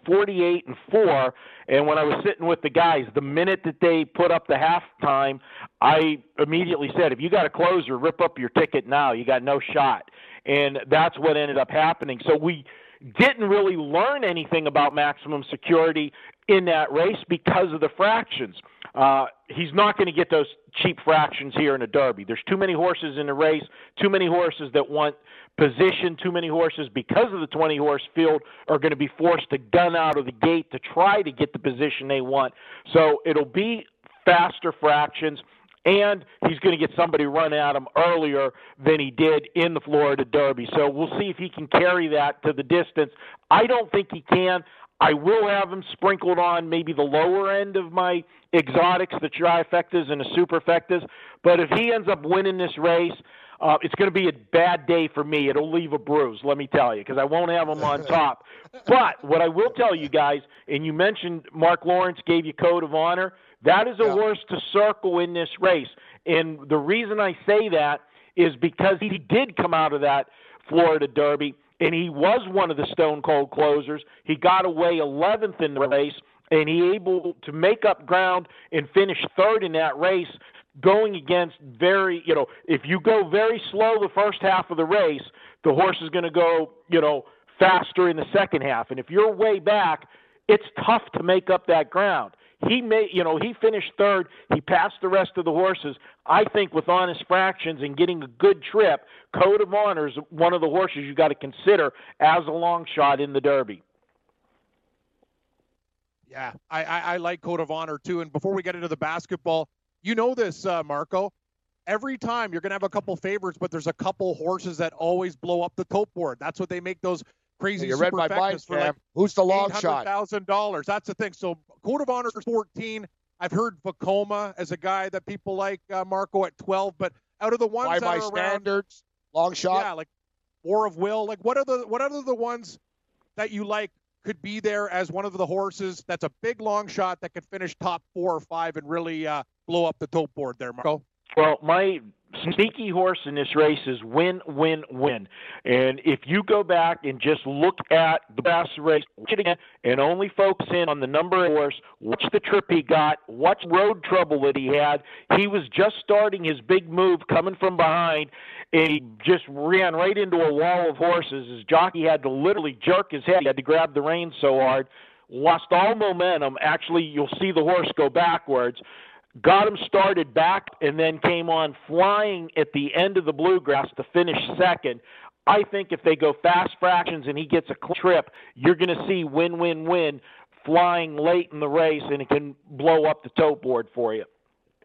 48-4. And when I was sitting with the guys, the minute that they put up the halftime, I immediately said, if you got a closer, rip up your ticket now. You got no shot. And that's what ended up happening. So we didn't really learn anything about maximum security in that race because of the fractions. He's not going to get those cheap fractions here in a Derby. There's too many horses in the race, too many horses that want position, too many horses because of the 20-horse field are going to be forced to gun out of the gate to try to get the position they want. So it'll be faster fractions, and he's going to get somebody run at him earlier than he did in the Florida Derby. So we'll see if he can carry that to the distance. I don't think he can. I will have him sprinkled on maybe the lower end of my exotics, the trifectas and the superfectas. But if he ends up winning this race, it's going to be a bad day for me. It'll leave a bruise, let me tell you, because I won't have him on top. But what I will tell you guys, and you mentioned Mark Lawrence gave you code of honor, that is a horse to circle in this race. And the reason I say that is because he did come out of that Florida Derby, and he was one of the stone-cold closers. He got away 11th in the race, and he able to make up ground and finish third in that race going against if you go very slow the first half of the race, the horse is going to go, faster in the second half. And if you're way back, it's tough to make up that ground. He finished third. He passed the rest of the horses. I think with honest fractions and getting a good trip, Code of Honor is one of the horses you got to consider as a long shot in the Derby. Yeah, I like Code of Honor too. And before we get into the basketball, you know this, Marco. Every time you're going to have a couple favorites, but there's a couple horses that always blow up the tote board. That's what they make those crazy you read my mind, for like who's the long shot? $800,000. That's the thing. So Code of Honor is 14. I've heard Vacoma as a guy that people like, Marco, at 12. But out of the ones that are standards, long shot. Yeah, like War of Will. Like what are the ones that you like could be there as one of the horses that's a big long shot that could finish top 4 or 5 and really blow up the tote board there, Marco? Well, my sneaky horse in this race is Win, Win, Win. And if you go back and just look at the best race, watch it again, and only focus in on the number of horse, watch the trip he got, watch road trouble that he had. He was just starting his big move coming from behind, and he just ran right into a wall of horses. His jockey had to literally jerk his head. He had to grab the reins so hard. Lost all momentum. Actually, you'll see the horse go backwards. Got him started back and then came on flying at the end of the Bluegrass to finish second. I think if they go fast fractions and he gets a trip, you're going to see Win, Win, Win flying late in the race, and it can blow up the tote board for you.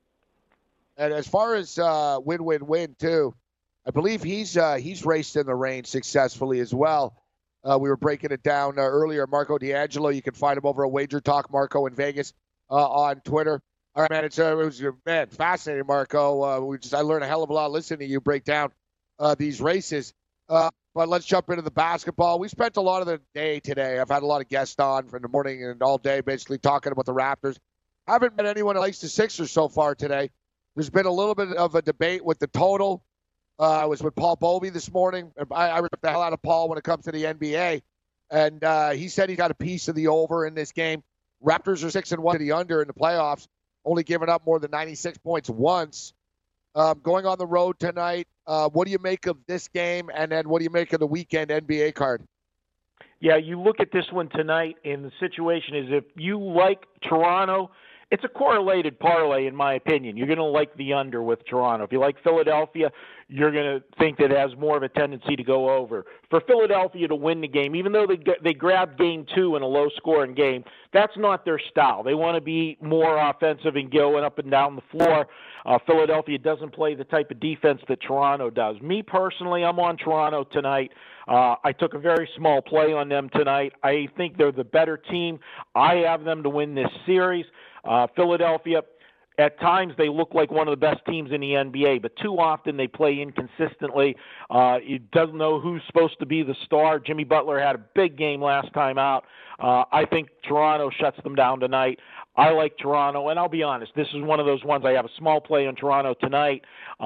And as far as Win, Win, Win, too, I believe he's raced in the rain successfully as well. We were breaking it down earlier. Marco D'Angelo, you can find him over at Wager Talk Marco in Vegas on Twitter. All right, man, it was fascinating, Marco. I learned a hell of a lot listening to you break down these races. But let's jump into the basketball. We spent a lot of the day today. I've had a lot of guests on from the morning and all day basically talking about the Raptors. Haven't met anyone who likes the Sixers so far today. There's been a little bit of a debate with the total. I was with Paul Bovey this morning. I ripped the hell out of Paul when it comes to the NBA. And he said he got a piece of the over in this game. Raptors are 6-1 to the under in the playoffs. Only given up more than 96 points once. Going on the road tonight, what do you make of this game, and then what do you make of the weekend NBA card? Yeah, you look at this one tonight, and the situation is if you like Toronto, it's a correlated parlay in my opinion. You're going to like the under with Toronto. If you like Philadelphia, you're going to think that it has more of a tendency to go over. For Philadelphia to win the game, even though they grabbed game 2 in a low-scoring game, that's not their style. They want to be more offensive and going up and down the floor. Philadelphia doesn't play the type of defense that Toronto does. Me personally, I'm on Toronto tonight. I took a very small play on them tonight. I think they're the better team. I have them to win this series. Philadelphia, at times they look like one of the best teams in the NBA, but too often they play inconsistently. You doesn't know who's supposed to be the star. Jimmy Butler had a big game last time out. I think Toronto shuts them down tonight. I like Toronto, and I'll be honest, this is one of those ones I have a small play on Toronto tonight.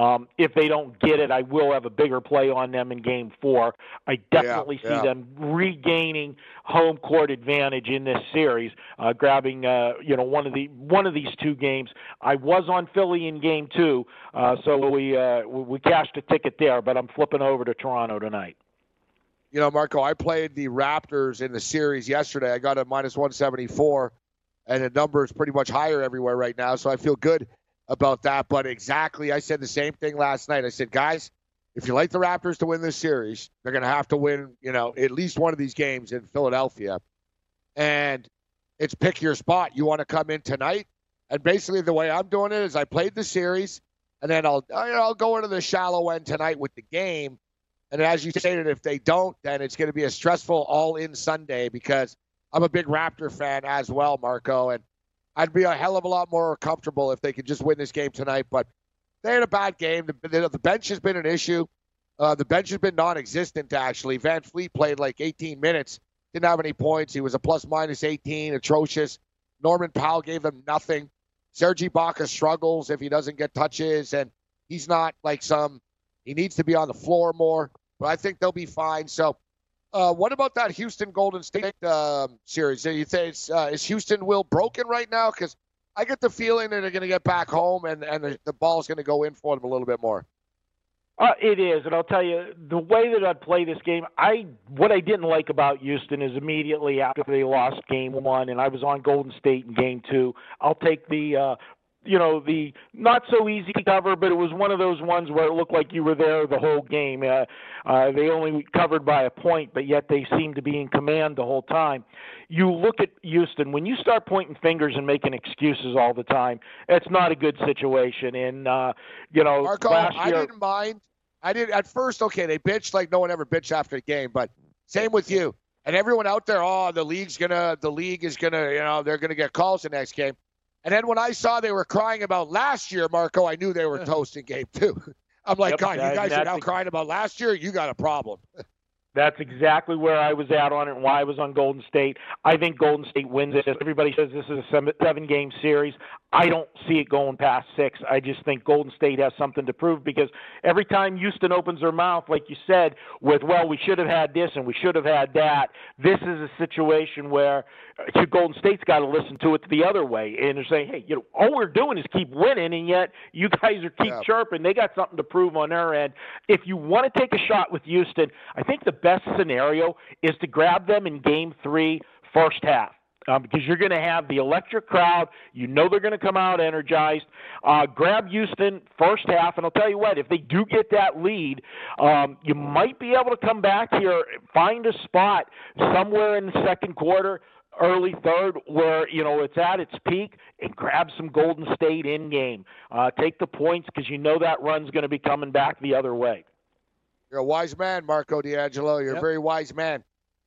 If they don't get it, I will have a bigger play on them in Game 4. I definitely see them regaining home court advantage in this series, grabbing one of these two games. I was on Philly in Game 2, so we cashed a ticket there, but I'm flipping over to Toronto tonight. You know, Marco, I played the Raptors in the series yesterday. I got a minus 174. And the number is pretty much higher everywhere right now, so I feel good about that. But exactly, I said the same thing last night. I said, guys, if you like the Raptors to win this series, they're going to have to win, at least one of these games in Philadelphia. And it's pick your spot. You want to come in tonight? And basically the way I'm doing it is I played the series, and then I'll go into the shallow end tonight with the game. And as you stated, if they don't, then it's going to be a stressful all-in Sunday because I'm a big Raptor fan as well, Marco, and I'd be a hell of a lot more comfortable if they could just win this game tonight. But they had a bad game. The bench has been an issue. The bench has been non-existent, actually. Van Fleet played like 18 minutes, didn't have any points. He was a plus-minus 18, atrocious. Norman Powell gave them nothing. Serge Ibaka struggles if he doesn't get touches, and he's not like he needs to be on the floor more. But I think they'll be fine. So, what about that Houston Golden State series? Do you think is Houston will broken right now? Because I get the feeling that they're going to get back home and the ball's going to go in for them a little bit more. It is, and I'll tell you, the way that I'd play this game, what I didn't like about Houston is immediately after they lost Game 1, and I was on Golden State in Game 2, I'll take the not so easy cover, but it was one of those ones where it looked like you were there the whole game. They only covered by a point, but yet they seemed to be in command the whole time. You look at Houston, when you start pointing fingers and making excuses all the time, it's not a good situation. And, Marco, last year, I didn't mind. At first, okay, they bitched like no one ever bitched after the game, but same with you. And everyone out there, the league is gonna, they're gonna get calls the next game. And then when I saw they were crying about last year, Marco, I knew they were toasting Game 2. I'm like, God, you guys are now crying about last year? You got a problem. That's exactly where I was at on it and why I was on Golden State. I think Golden State wins it. Everybody says this is a 7-game series. I don't see it going past 6. I just think Golden State has something to prove because every time Houston opens their mouth, like you said, with, well, we should have had this and we should have had that, this is a situation where Golden State's got to listen to it the other way. And they're saying, hey, all we're doing is keep winning, and yet you guys are keep chirping. They got something to prove on their end. If you want to take a shot with Houston, I think the best scenario is to grab them in Game 3 first half. Because you're going to have the electric crowd. You know they're going to come out energized. Grab Houston first half, and I'll tell you what, if they do get that lead, you might be able to come back here, find a spot somewhere in the second quarter, early third, where it's at its peak, and grab some Golden State in game. Take the points because you know that run's going to be coming back the other way. You're a wise man, Marco D'Angelo. You're a very wise man.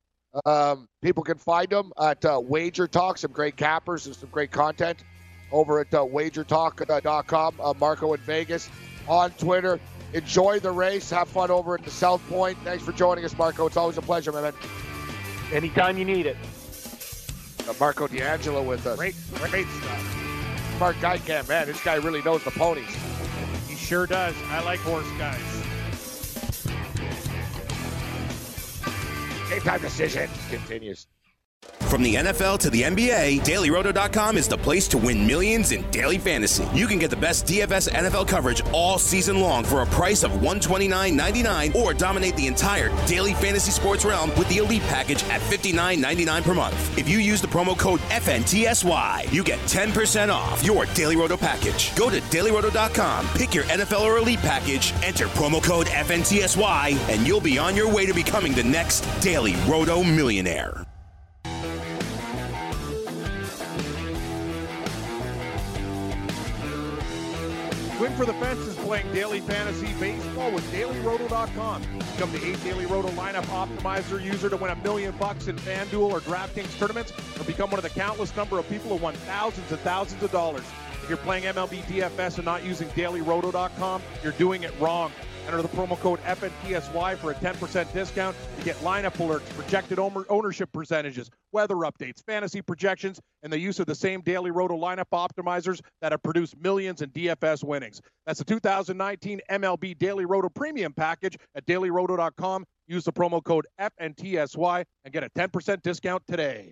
People can find them at Wager Talk, some great cappers and some great content over at wagertalk.com. Marco in Vegas on Twitter. Enjoy the race. Have fun over at the South Point. Thanks for joining us, Marco. It's always a pleasure, my man. Anytime you need it. Marco D'Angelo with us. Great stuff. Smart guy, Cam. Man, this guy really knows the ponies. He sure does. I like horse guys. Game time decision continues. From the NFL to the NBA, DailyRoto.com is the place to win millions in daily fantasy. You can get the best DFS NFL coverage all season long for a price of $129.99 or dominate the entire daily fantasy sports realm with the Elite Package at $59.99 per month. If you use the promo code FNTSY, you get 10% off your Daily Roto package. Go to DailyRoto.com, pick your NFL or Elite Package, enter promo code FNTSY, and you'll be on your way to becoming the next Daily Roto millionaire. Swing for the fences playing daily fantasy baseball with DailyRoto.com. Become the 8 Daily Roto lineup optimizer user to win $1 million in FanDuel or DraftKings tournaments, or become one of the countless number of people who won thousands and thousands of dollars. If you're playing MLB DFS and not using DailyRoto.com, you're doing it wrong. Enter the promo code FNTSY for a 10% discount to get lineup alerts, projected ownership percentages, weather updates, fantasy projections, and the use of the same Daily Roto lineup optimizers that have produced millions in DFS winnings. That's the 2019 MLB Daily Roto Premium Package at DailyRoto.com. Use the promo code FNTSY and get a 10% discount today.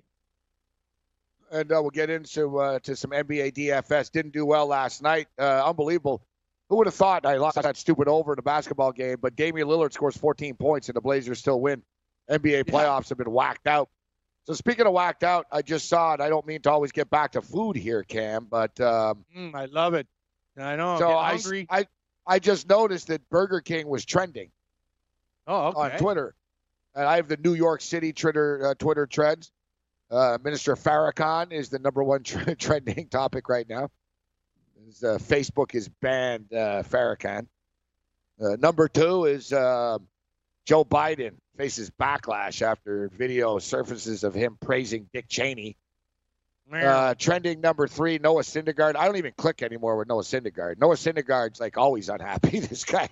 And we'll get into to some NBA DFS. Didn't do well last night. Unbelievable. Who would have thought I lost that stupid over in a basketball game, but Damian Lillard scores 14 points and the Blazers still win. NBA playoffs have been whacked out. So speaking of whacked out, I just saw it. I don't mean to always get back to food here, Cam, but I love it. I know. So I'm hungry. I just noticed that Burger King was trending on Twitter. And I have the New York City Twitter trends. Minister Farrakhan is the number one trending topic right now. Facebook has banned Farrakhan. Number 2 is Joe Biden faces backlash after video surfaces of him praising Dick Cheney. Trending number 3, Noah Syndergaard. I don't even click anymore with Noah Syndergaard. Noah Syndergaard's like always unhappy. This guy,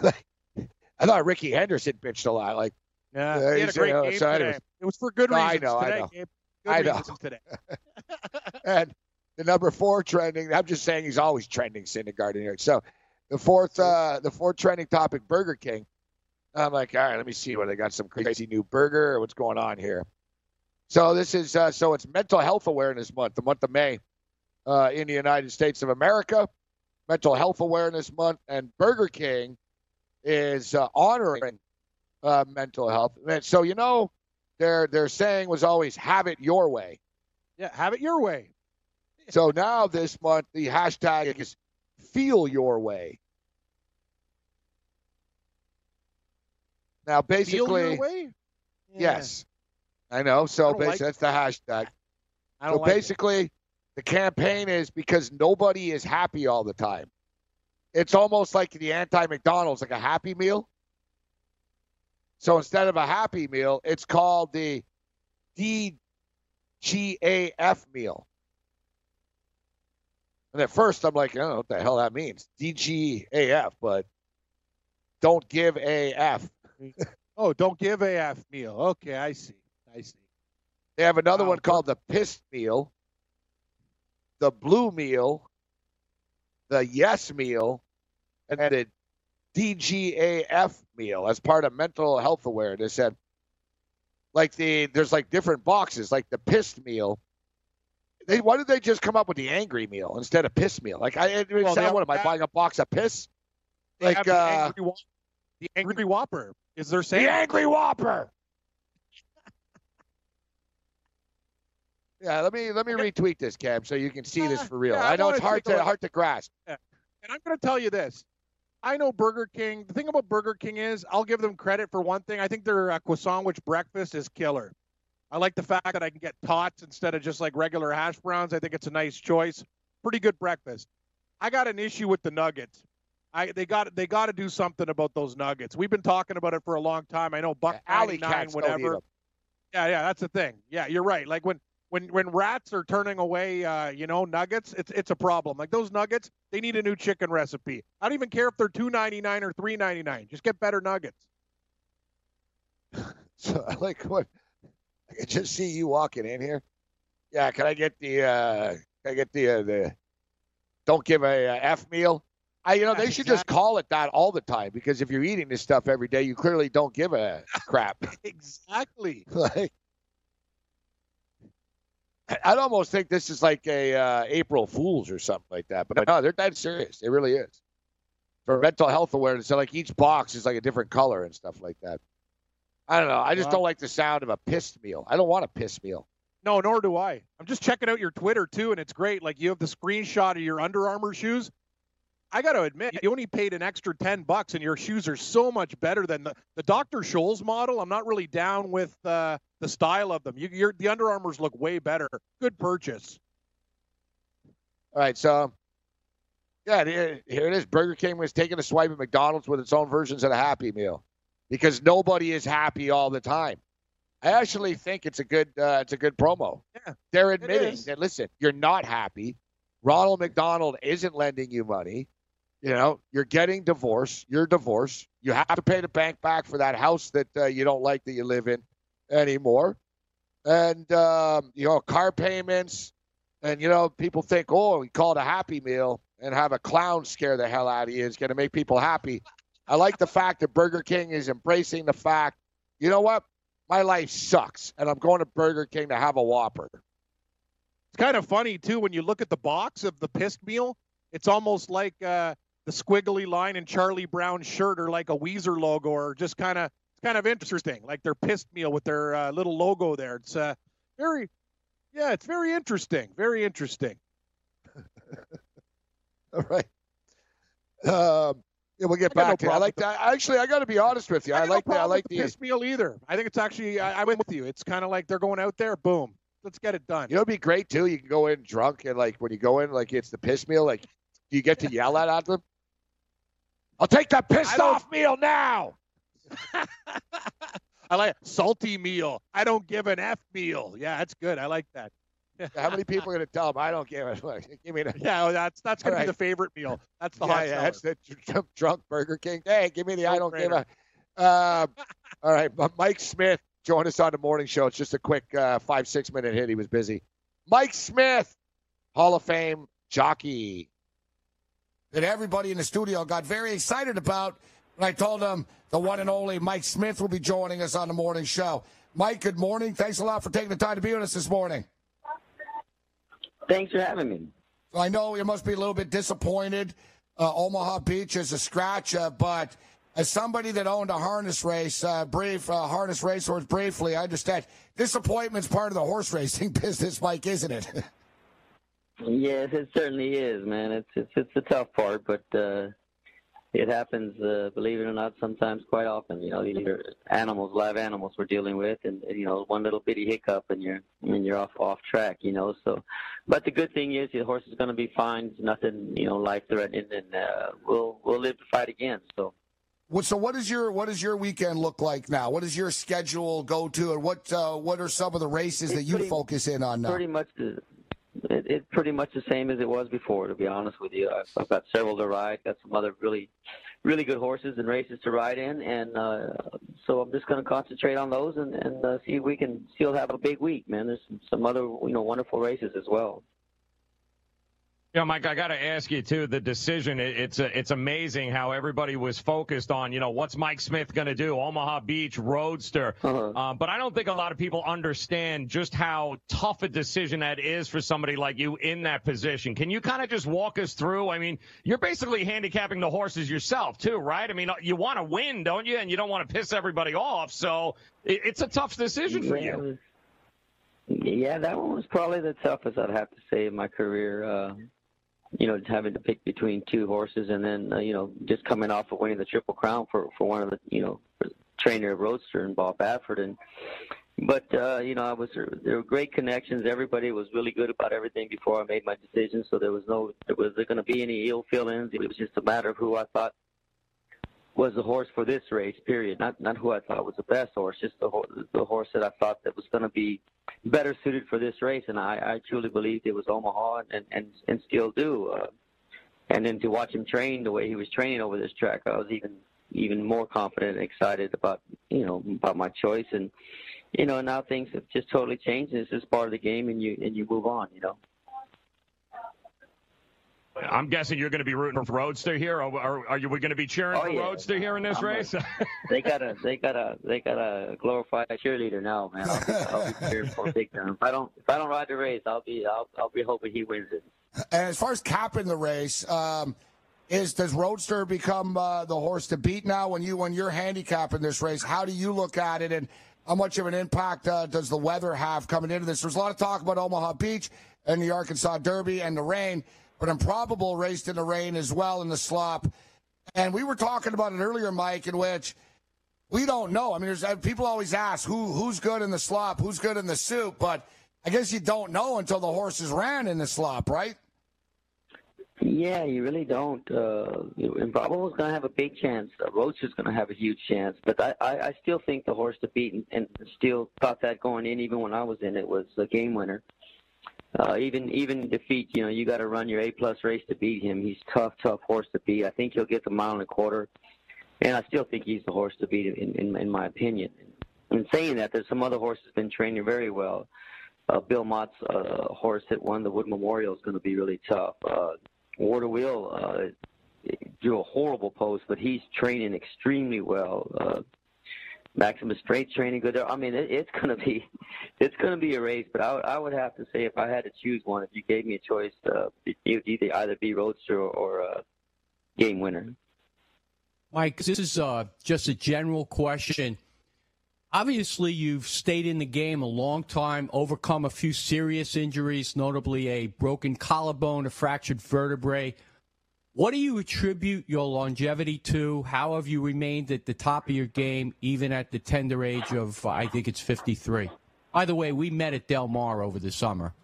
I thought Ricky Henderson pitched a lot. Like, he had a great game today. It was for good reasons today. I know. Today. And the number 4 trending, I'm just saying he's always trending, Syndergaard in here. So the fourth trending topic, Burger King. I'm like, all right, let me see what they got, some crazy new burger or what's going on here. So this is so it's Mental Health Awareness Month, the month of May. in the United States of America, Mental Health Awareness Month, and Burger King is honoring mental health. And so, their saying was always, have it your way. Yeah, have it your way. So now this month, the hashtag is feel your way. Now, basically, feel your way? Yeah. Yes, I know. So basically, that's the hashtag. So basically, the campaign is because nobody is happy all the time. It's almost like the anti-McDonald's, like a Happy Meal. So instead of a Happy Meal, it's called the DGAF meal. And at first, I'm like, I don't know what the hell that means. DGAF, but don't give AF. Oh, don't give AF meal. Okay, I see. They have another one called the Pissed Meal, the Blue Meal, the Yes Meal, and the DGAF meal as part of mental health awareness. And there's different boxes, like the Pissed Meal. Why did they just come up with the Angry Meal instead of Piss Meal? What am I buying a box of piss? The Angry Whopper is their saying. The Angry Whopper. Yeah, let me retweet this, Cam, so you can see this for real. I know it's hard to grasp. Yeah. And I'm going to tell you this. I know Burger King. The thing about Burger King is I'll give them credit for one thing. I think their croissant sandwich breakfast is killer. I like the fact that I can get tots instead of just like regular hash browns. I think it's a nice choice. Pretty good breakfast. I got an issue with the nuggets. They got to do something about those nuggets. We've been talking about it for a long time. I know Buck Alley 99, cats whatever. Yeah, that's the thing. Yeah, you're right. Like when rats are turning away, nuggets, it's a problem. Like those nuggets, they need a new chicken recipe. I don't even care if they're $2.99 or $3.99. Just get better nuggets. So I can just see you walking in here. Yeah, can I get the don't give a F meal? They should just call it that all the time, because if you're eating this stuff every day, you clearly don't give a crap. Exactly. I'd almost think this is like a April Fool's or something like that. But no, they're that serious. It really is. For mental health awareness, so each box is like a different color and stuff like that. I don't know. I just don't like the sound of a pissed meal. I don't want a pissed meal. No, nor do I. I'm just checking out your Twitter, too, and it's great. Like, you have the screenshot of your Under Armour shoes. I got to admit, you only paid an extra $10, and your shoes are so much better than the Dr. Scholl's model. I'm not really down with the style of them. The Under Armours look way better. Good purchase. All right, so, yeah, here it is. Burger King was taking a swipe at McDonald's with its own versions of the Happy Meal, because nobody is happy all the time. I actually think it's a good promo. Yeah, they're admitting that, listen, you're not happy. Ronald McDonald isn't lending you money. You're getting divorced. You're divorced. You have to pay the bank back for that house that you don't like that you live in anymore. And, car payments. And, people think, we call it a Happy Meal and have a clown scare the hell out of you. It's going to make people happy. I like the fact that Burger King is embracing the fact, you know what? My life sucks, and I'm going to Burger King to have a Whopper. It's kind of funny, too, when you look at the box of the Pissed Meal. It's almost like the squiggly line in Charlie Brown's shirt, or like a Weezer logo, or just it's kind of interesting, like their Pissed Meal with their little logo there. It's it's very interesting. Very interesting. All right. We'll get back to it. I like that. Actually, I got to be honest with you. I like the Pissed Meal either. I think it's actually, I went with you. It's kind of like they're going out there, boom, let's get it done. It'd be great too. You can go in drunk, and when you go in, it's the Piss Meal. Do you get to yell at them? I'll take the pissed off meal now. I like salty meal. I don't give an F meal. Yeah, that's good. I like that. How many people are going to tell them I don't give it? Give me the. Yeah, that's going to be the favorite meal. That's the hot. Yeah, that's the drunk Burger King. Hey, give me the I don't give a. All right, Mike Smith joined us on the morning show. It's just a quick 5-6 minute hit. He was busy. Mike Smith, Hall of Fame jockey. That everybody in the studio got very excited about when I told them the one and only Mike Smith will be joining us on the morning show. Mike, good morning. Thanks a lot for taking the time to be with us this morning. Thanks for having me. I know you must be a little bit disappointed. Omaha Beach is a scratch, but as somebody that owned a harness race, harness racehorse briefly, I understand disappointment's part of the horse racing business, Mike, isn't it? Yes, it certainly is, man. It's a tough part, but it happens, believe it or not, sometimes quite often. These are live animals we're dealing with, and one little bitty hiccup and you're off track. So, but the good thing is the horse is going to be fine. It's nothing life threatening, and we'll live to fight again. So. So what does your weekend look like now? What does your schedule go to, and what are some of the races that you focus in on now? It's pretty much the same as it was before, to be honest with you. I've got several to ride, got some other really, really good horses and races to ride in, and so I'm just going to concentrate on those and see if we can still have a big week, man. There's some other wonderful races as well. Mike, I got to ask you, too, the decision, it's amazing how everybody was focused on, what's Mike Smith going to do, Omaha Beach, Roadster. But I don't think a lot of people understand just how tough a decision that is for somebody like you in that position. Can you kind of just walk us through? I mean, you're basically handicapping the horses yourself, too, right? I mean, you want to win, don't you? And you don't want to piss everybody off. So it's a tough decision for you. Yeah, that one was probably the toughest, I'd have to say, in my career. Having to pick between two horses, and then just coming off of winning the Triple Crown for one of the trainer of Roadster and Bob Baffert, but there were great connections. Everybody was really good about everything before I made my decision, so there wasn't going to be any ill feelings. It was just a matter of who I thought was the horse for this race, period. Not who I thought was the best horse, just the horse that I thought that was going to be better suited for this race, and I truly believed it was Omaha, and still do. And then to watch him train the way he was training over this track, I was even more confident and excited about my choice. And now things have just totally changed. This is part of the game, and you move on. I'm guessing you're going to be rooting for Roadster here, or are you going to be cheering for Roadster here in this race? They got a glorified cheerleader now, man. I'll be cheering for big time. If I don't ride the race, I'll be hoping he wins it. And as far as capping the race, does Roadster become the horse to beat now? When you're handicapping this race, how do you look at it, and how much of an impact does the weather have coming into this? There's a lot of talk about Omaha Beach and the Arkansas Derby and the rain, but Improbable raced in the rain as well in the slop. And we were talking about it earlier, Mike, in which we don't know. I mean, people always ask who's good in the slop, who's good in the soup, but I guess you don't know until the horses ran in the slop, right? Yeah, you really don't. Improbable's going to have a big chance. Roadster's going to have a huge chance. But I still think the horse to beat, and still thought that going in, even when I was in it, was a Game Winner. Even defeat, you got to run your A-plus race to beat him. He's tough horse to beat. I think he'll get the 1.25 miles, and I still think he's the horse to beat in my opinion. In saying that, there's some other horses been training very well. Bill Mott's horse that won the Wood Memorial is going to be really tough. War to Will drew a horrible post, but he's training extremely well. Maximus Straight's training good. I mean, it's going to be a race. But I would have to say, if I had to choose one, if you gave me a choice, you'd either be Roadster or Game Winner. Mike, this is just a general question. Obviously, you've stayed in the game a long time, overcome a few serious injuries, notably a broken collarbone, a fractured vertebrae. What do you attribute your longevity to? How have you remained at the top of your game, even at the tender age of, I think it's 53? By the way, we met at Del Mar over the summer.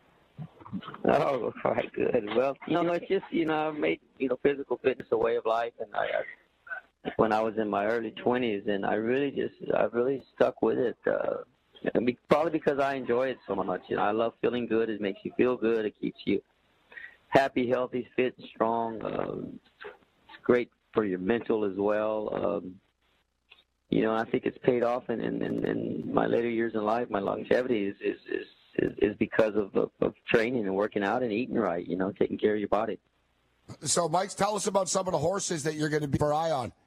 Oh, all right, good. Well, it's just, I've made, physical fitness a way of life, and when I was in my early 20s, and I really stuck with it. Probably because I enjoy it so much. I love feeling good. It makes you feel good. It keeps you happy, healthy, fit, and strong. It's great for your mental as well. I think it's paid off in my later years in life. My longevity is because of training and working out and eating right. Taking care of your body. So, Mike, tell us about some of the horses that you're going to be for eye on.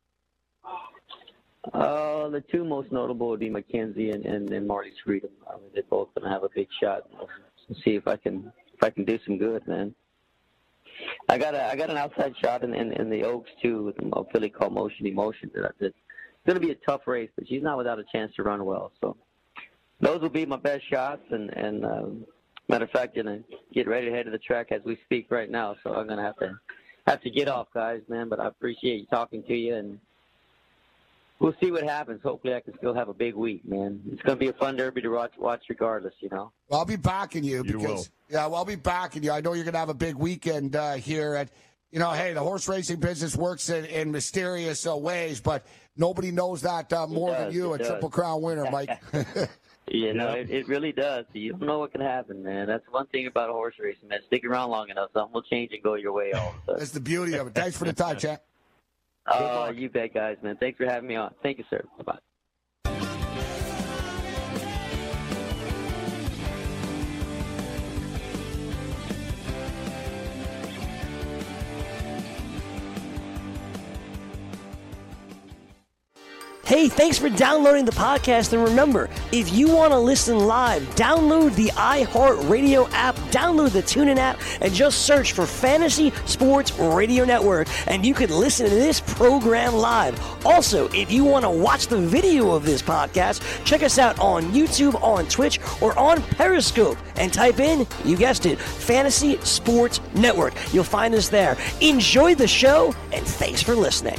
The two most notable would be Mackenzie and Marty's Freedom. They're both going to have a big shot. We'll see if I can if I can do some good, man. I got an outside shot in the Oaks too with a filly called Motion Emotion. It's going to be a tough race, but she's not without a chance to run well. So those will be my best shots. And matter of fact, going to get ready to head to the track as we speak right now. So I'm going to have to get off, guys, man. But I appreciate you talking to you, and we'll see what happens. Hopefully I can still have a big week, man. It's going to be a fun Derby to watch regardless, you know. Well, I'll be backing you because I'll be backing you. I know you're going to have a big weekend here at, hey, the horse racing business works in mysterious ways, but nobody knows that more than you, a Triple Crown winner, Mike. It really does. You don't know what can happen, man. That's one thing about horse racing, man. Stick around long enough, something will change and go your way all of a sudden. That's the beauty of it. Thanks for the time, champ. Oh, you bet, guys, man. Thanks for having me on. Thank you, sir. Bye-bye. Hey, thanks for downloading the podcast. And remember, if you want to listen live, download the iHeartRadio app, download the TuneIn app, and just search for Fantasy Sports Radio Network, and you can listen to this program live. Also, if you want to watch the video of this podcast, check us out on YouTube, on Twitch, or on Periscope, and type in, you guessed it, Fantasy Sports Network. You'll find us there. Enjoy the show, and thanks for listening.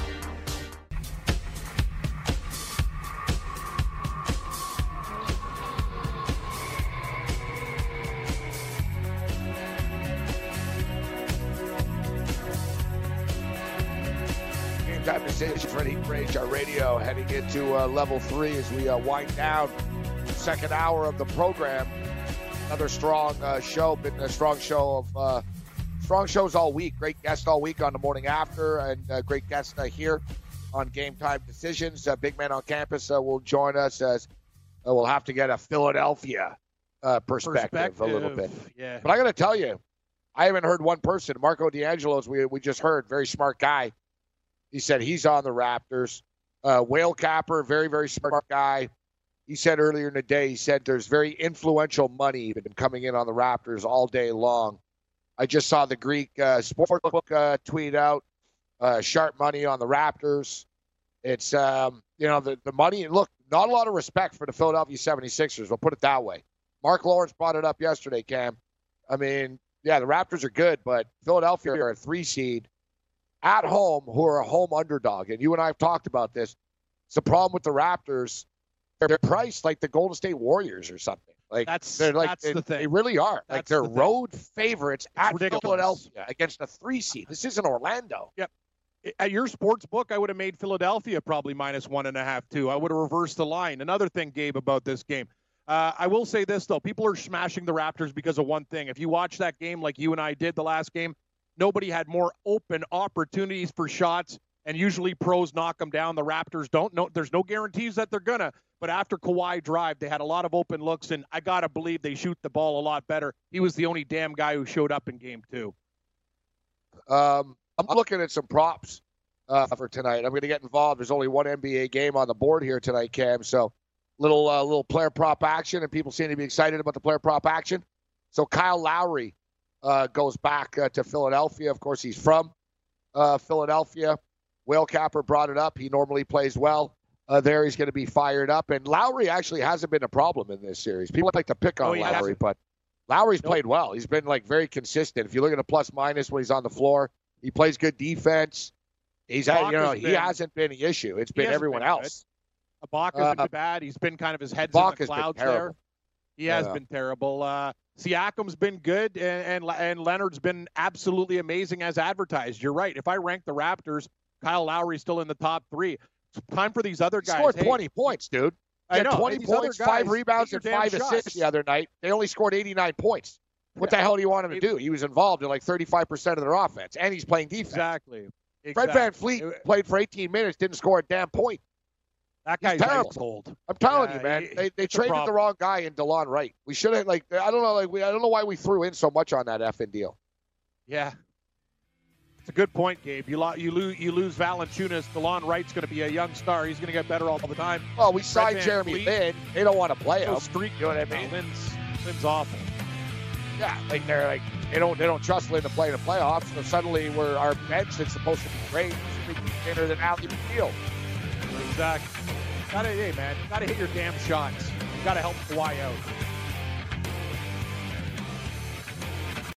For Heat Rage Radio, heading into level 3 as we wind down the second hour of the program. Another strong show, been a strong show of strong shows all week. Great guest all week on the morning after, and great guest here on Game Time Decisions. Big Man on Campus will join us as we'll have to get a Philadelphia perspective a little bit. Yeah. But I got to tell you, I haven't heard one person. Marco D'Angelo's we just heard, very smart guy. He said he's on the Raptors. Whale Capper, very, very smart guy. He said earlier in the day, he said there's very influential money been coming in on the Raptors all day long. I just saw the Greek sportsbook tweet out, sharp money on the Raptors. It's, the money. Look, not a lot of respect for the Philadelphia 76ers. We'll put it that way. Mark Lawrence brought it up yesterday, Cam. I mean, yeah, the Raptors are good, but Philadelphia are a 3 seed. At home, who are a home underdog. And you and I have talked about this. It's the problem with the Raptors. They're priced like the Golden State Warriors or something. Like that's the thing. They really are. That's like they're the road favorites at ridiculous. Philadelphia against a 3 seed. This isn't Orlando. Yep. At your sports book, I would have made Philadelphia probably -1.5 too. I would have reversed the line. Another thing, Gabe, about this game. I will say this, though. People are smashing the Raptors because of one thing. If you watch that game like you and I did the last game, nobody had more open opportunities for shots, and usually pros knock them down. The Raptors don't. There's no guarantees that they're going to, but after Kawhi drive, they had a lot of open looks, and I got to believe they shoot the ball a lot better. He was the only damn guy who showed up in game 2. I'm looking at some props for tonight. I'm going to get involved. There's only one NBA game on the board here tonight, Cam, so little player prop action, and people seem to be excited about the player prop action. So Kyle Lowry goes back to Philadelphia. Of course, he's from Philadelphia. Whale Capper brought it up. He normally plays well there. He's going to be fired up. And Lowry actually hasn't been a problem in this series. People like to pick on Lowry, but Lowry's played well. He's been very consistent. If you look at a plus-minus when he's on the floor, he plays good defense. He hasn't been an issue. It's been everyone else. Ibaka's been bad. He's been kind of his head's in the clouds there. He has been terrible. Siakam's been good, and Leonard's been absolutely amazing as advertised. You're right. If I rank the Raptors, Kyle Lowry's still in the top 3. It's time for these other guys. He scored 20 points, dude. He had 20 points, 5 rebounds, and 5 assists the other night. They only scored 89 points. What the hell do you want him to do? He was involved in 35% of their offense, and he's playing defense. Exactly. Fred VanVleet played for 18 minutes, didn't score a damn point. That guy's terrible. Cold. I'm telling you, man. They traded the wrong guy in DeLon Wright. We should have I don't know why we threw in so much on that effing deal. Yeah. It's a good point, Gabe. You lose Valanciunas. DeLon Wright's going to be a young star. He's going to get better all the time. Well, we signed Jeremy Lin. They don't want to play him. Streak, you know what I mean? Lin's awful. Yeah, like they don't trust Lynn to play in the playoffs. So suddenly our bench that's supposed to be great is better than Allie McNeil. Exactly. Gotta hit your damn shots. You gotta help Kawhi out.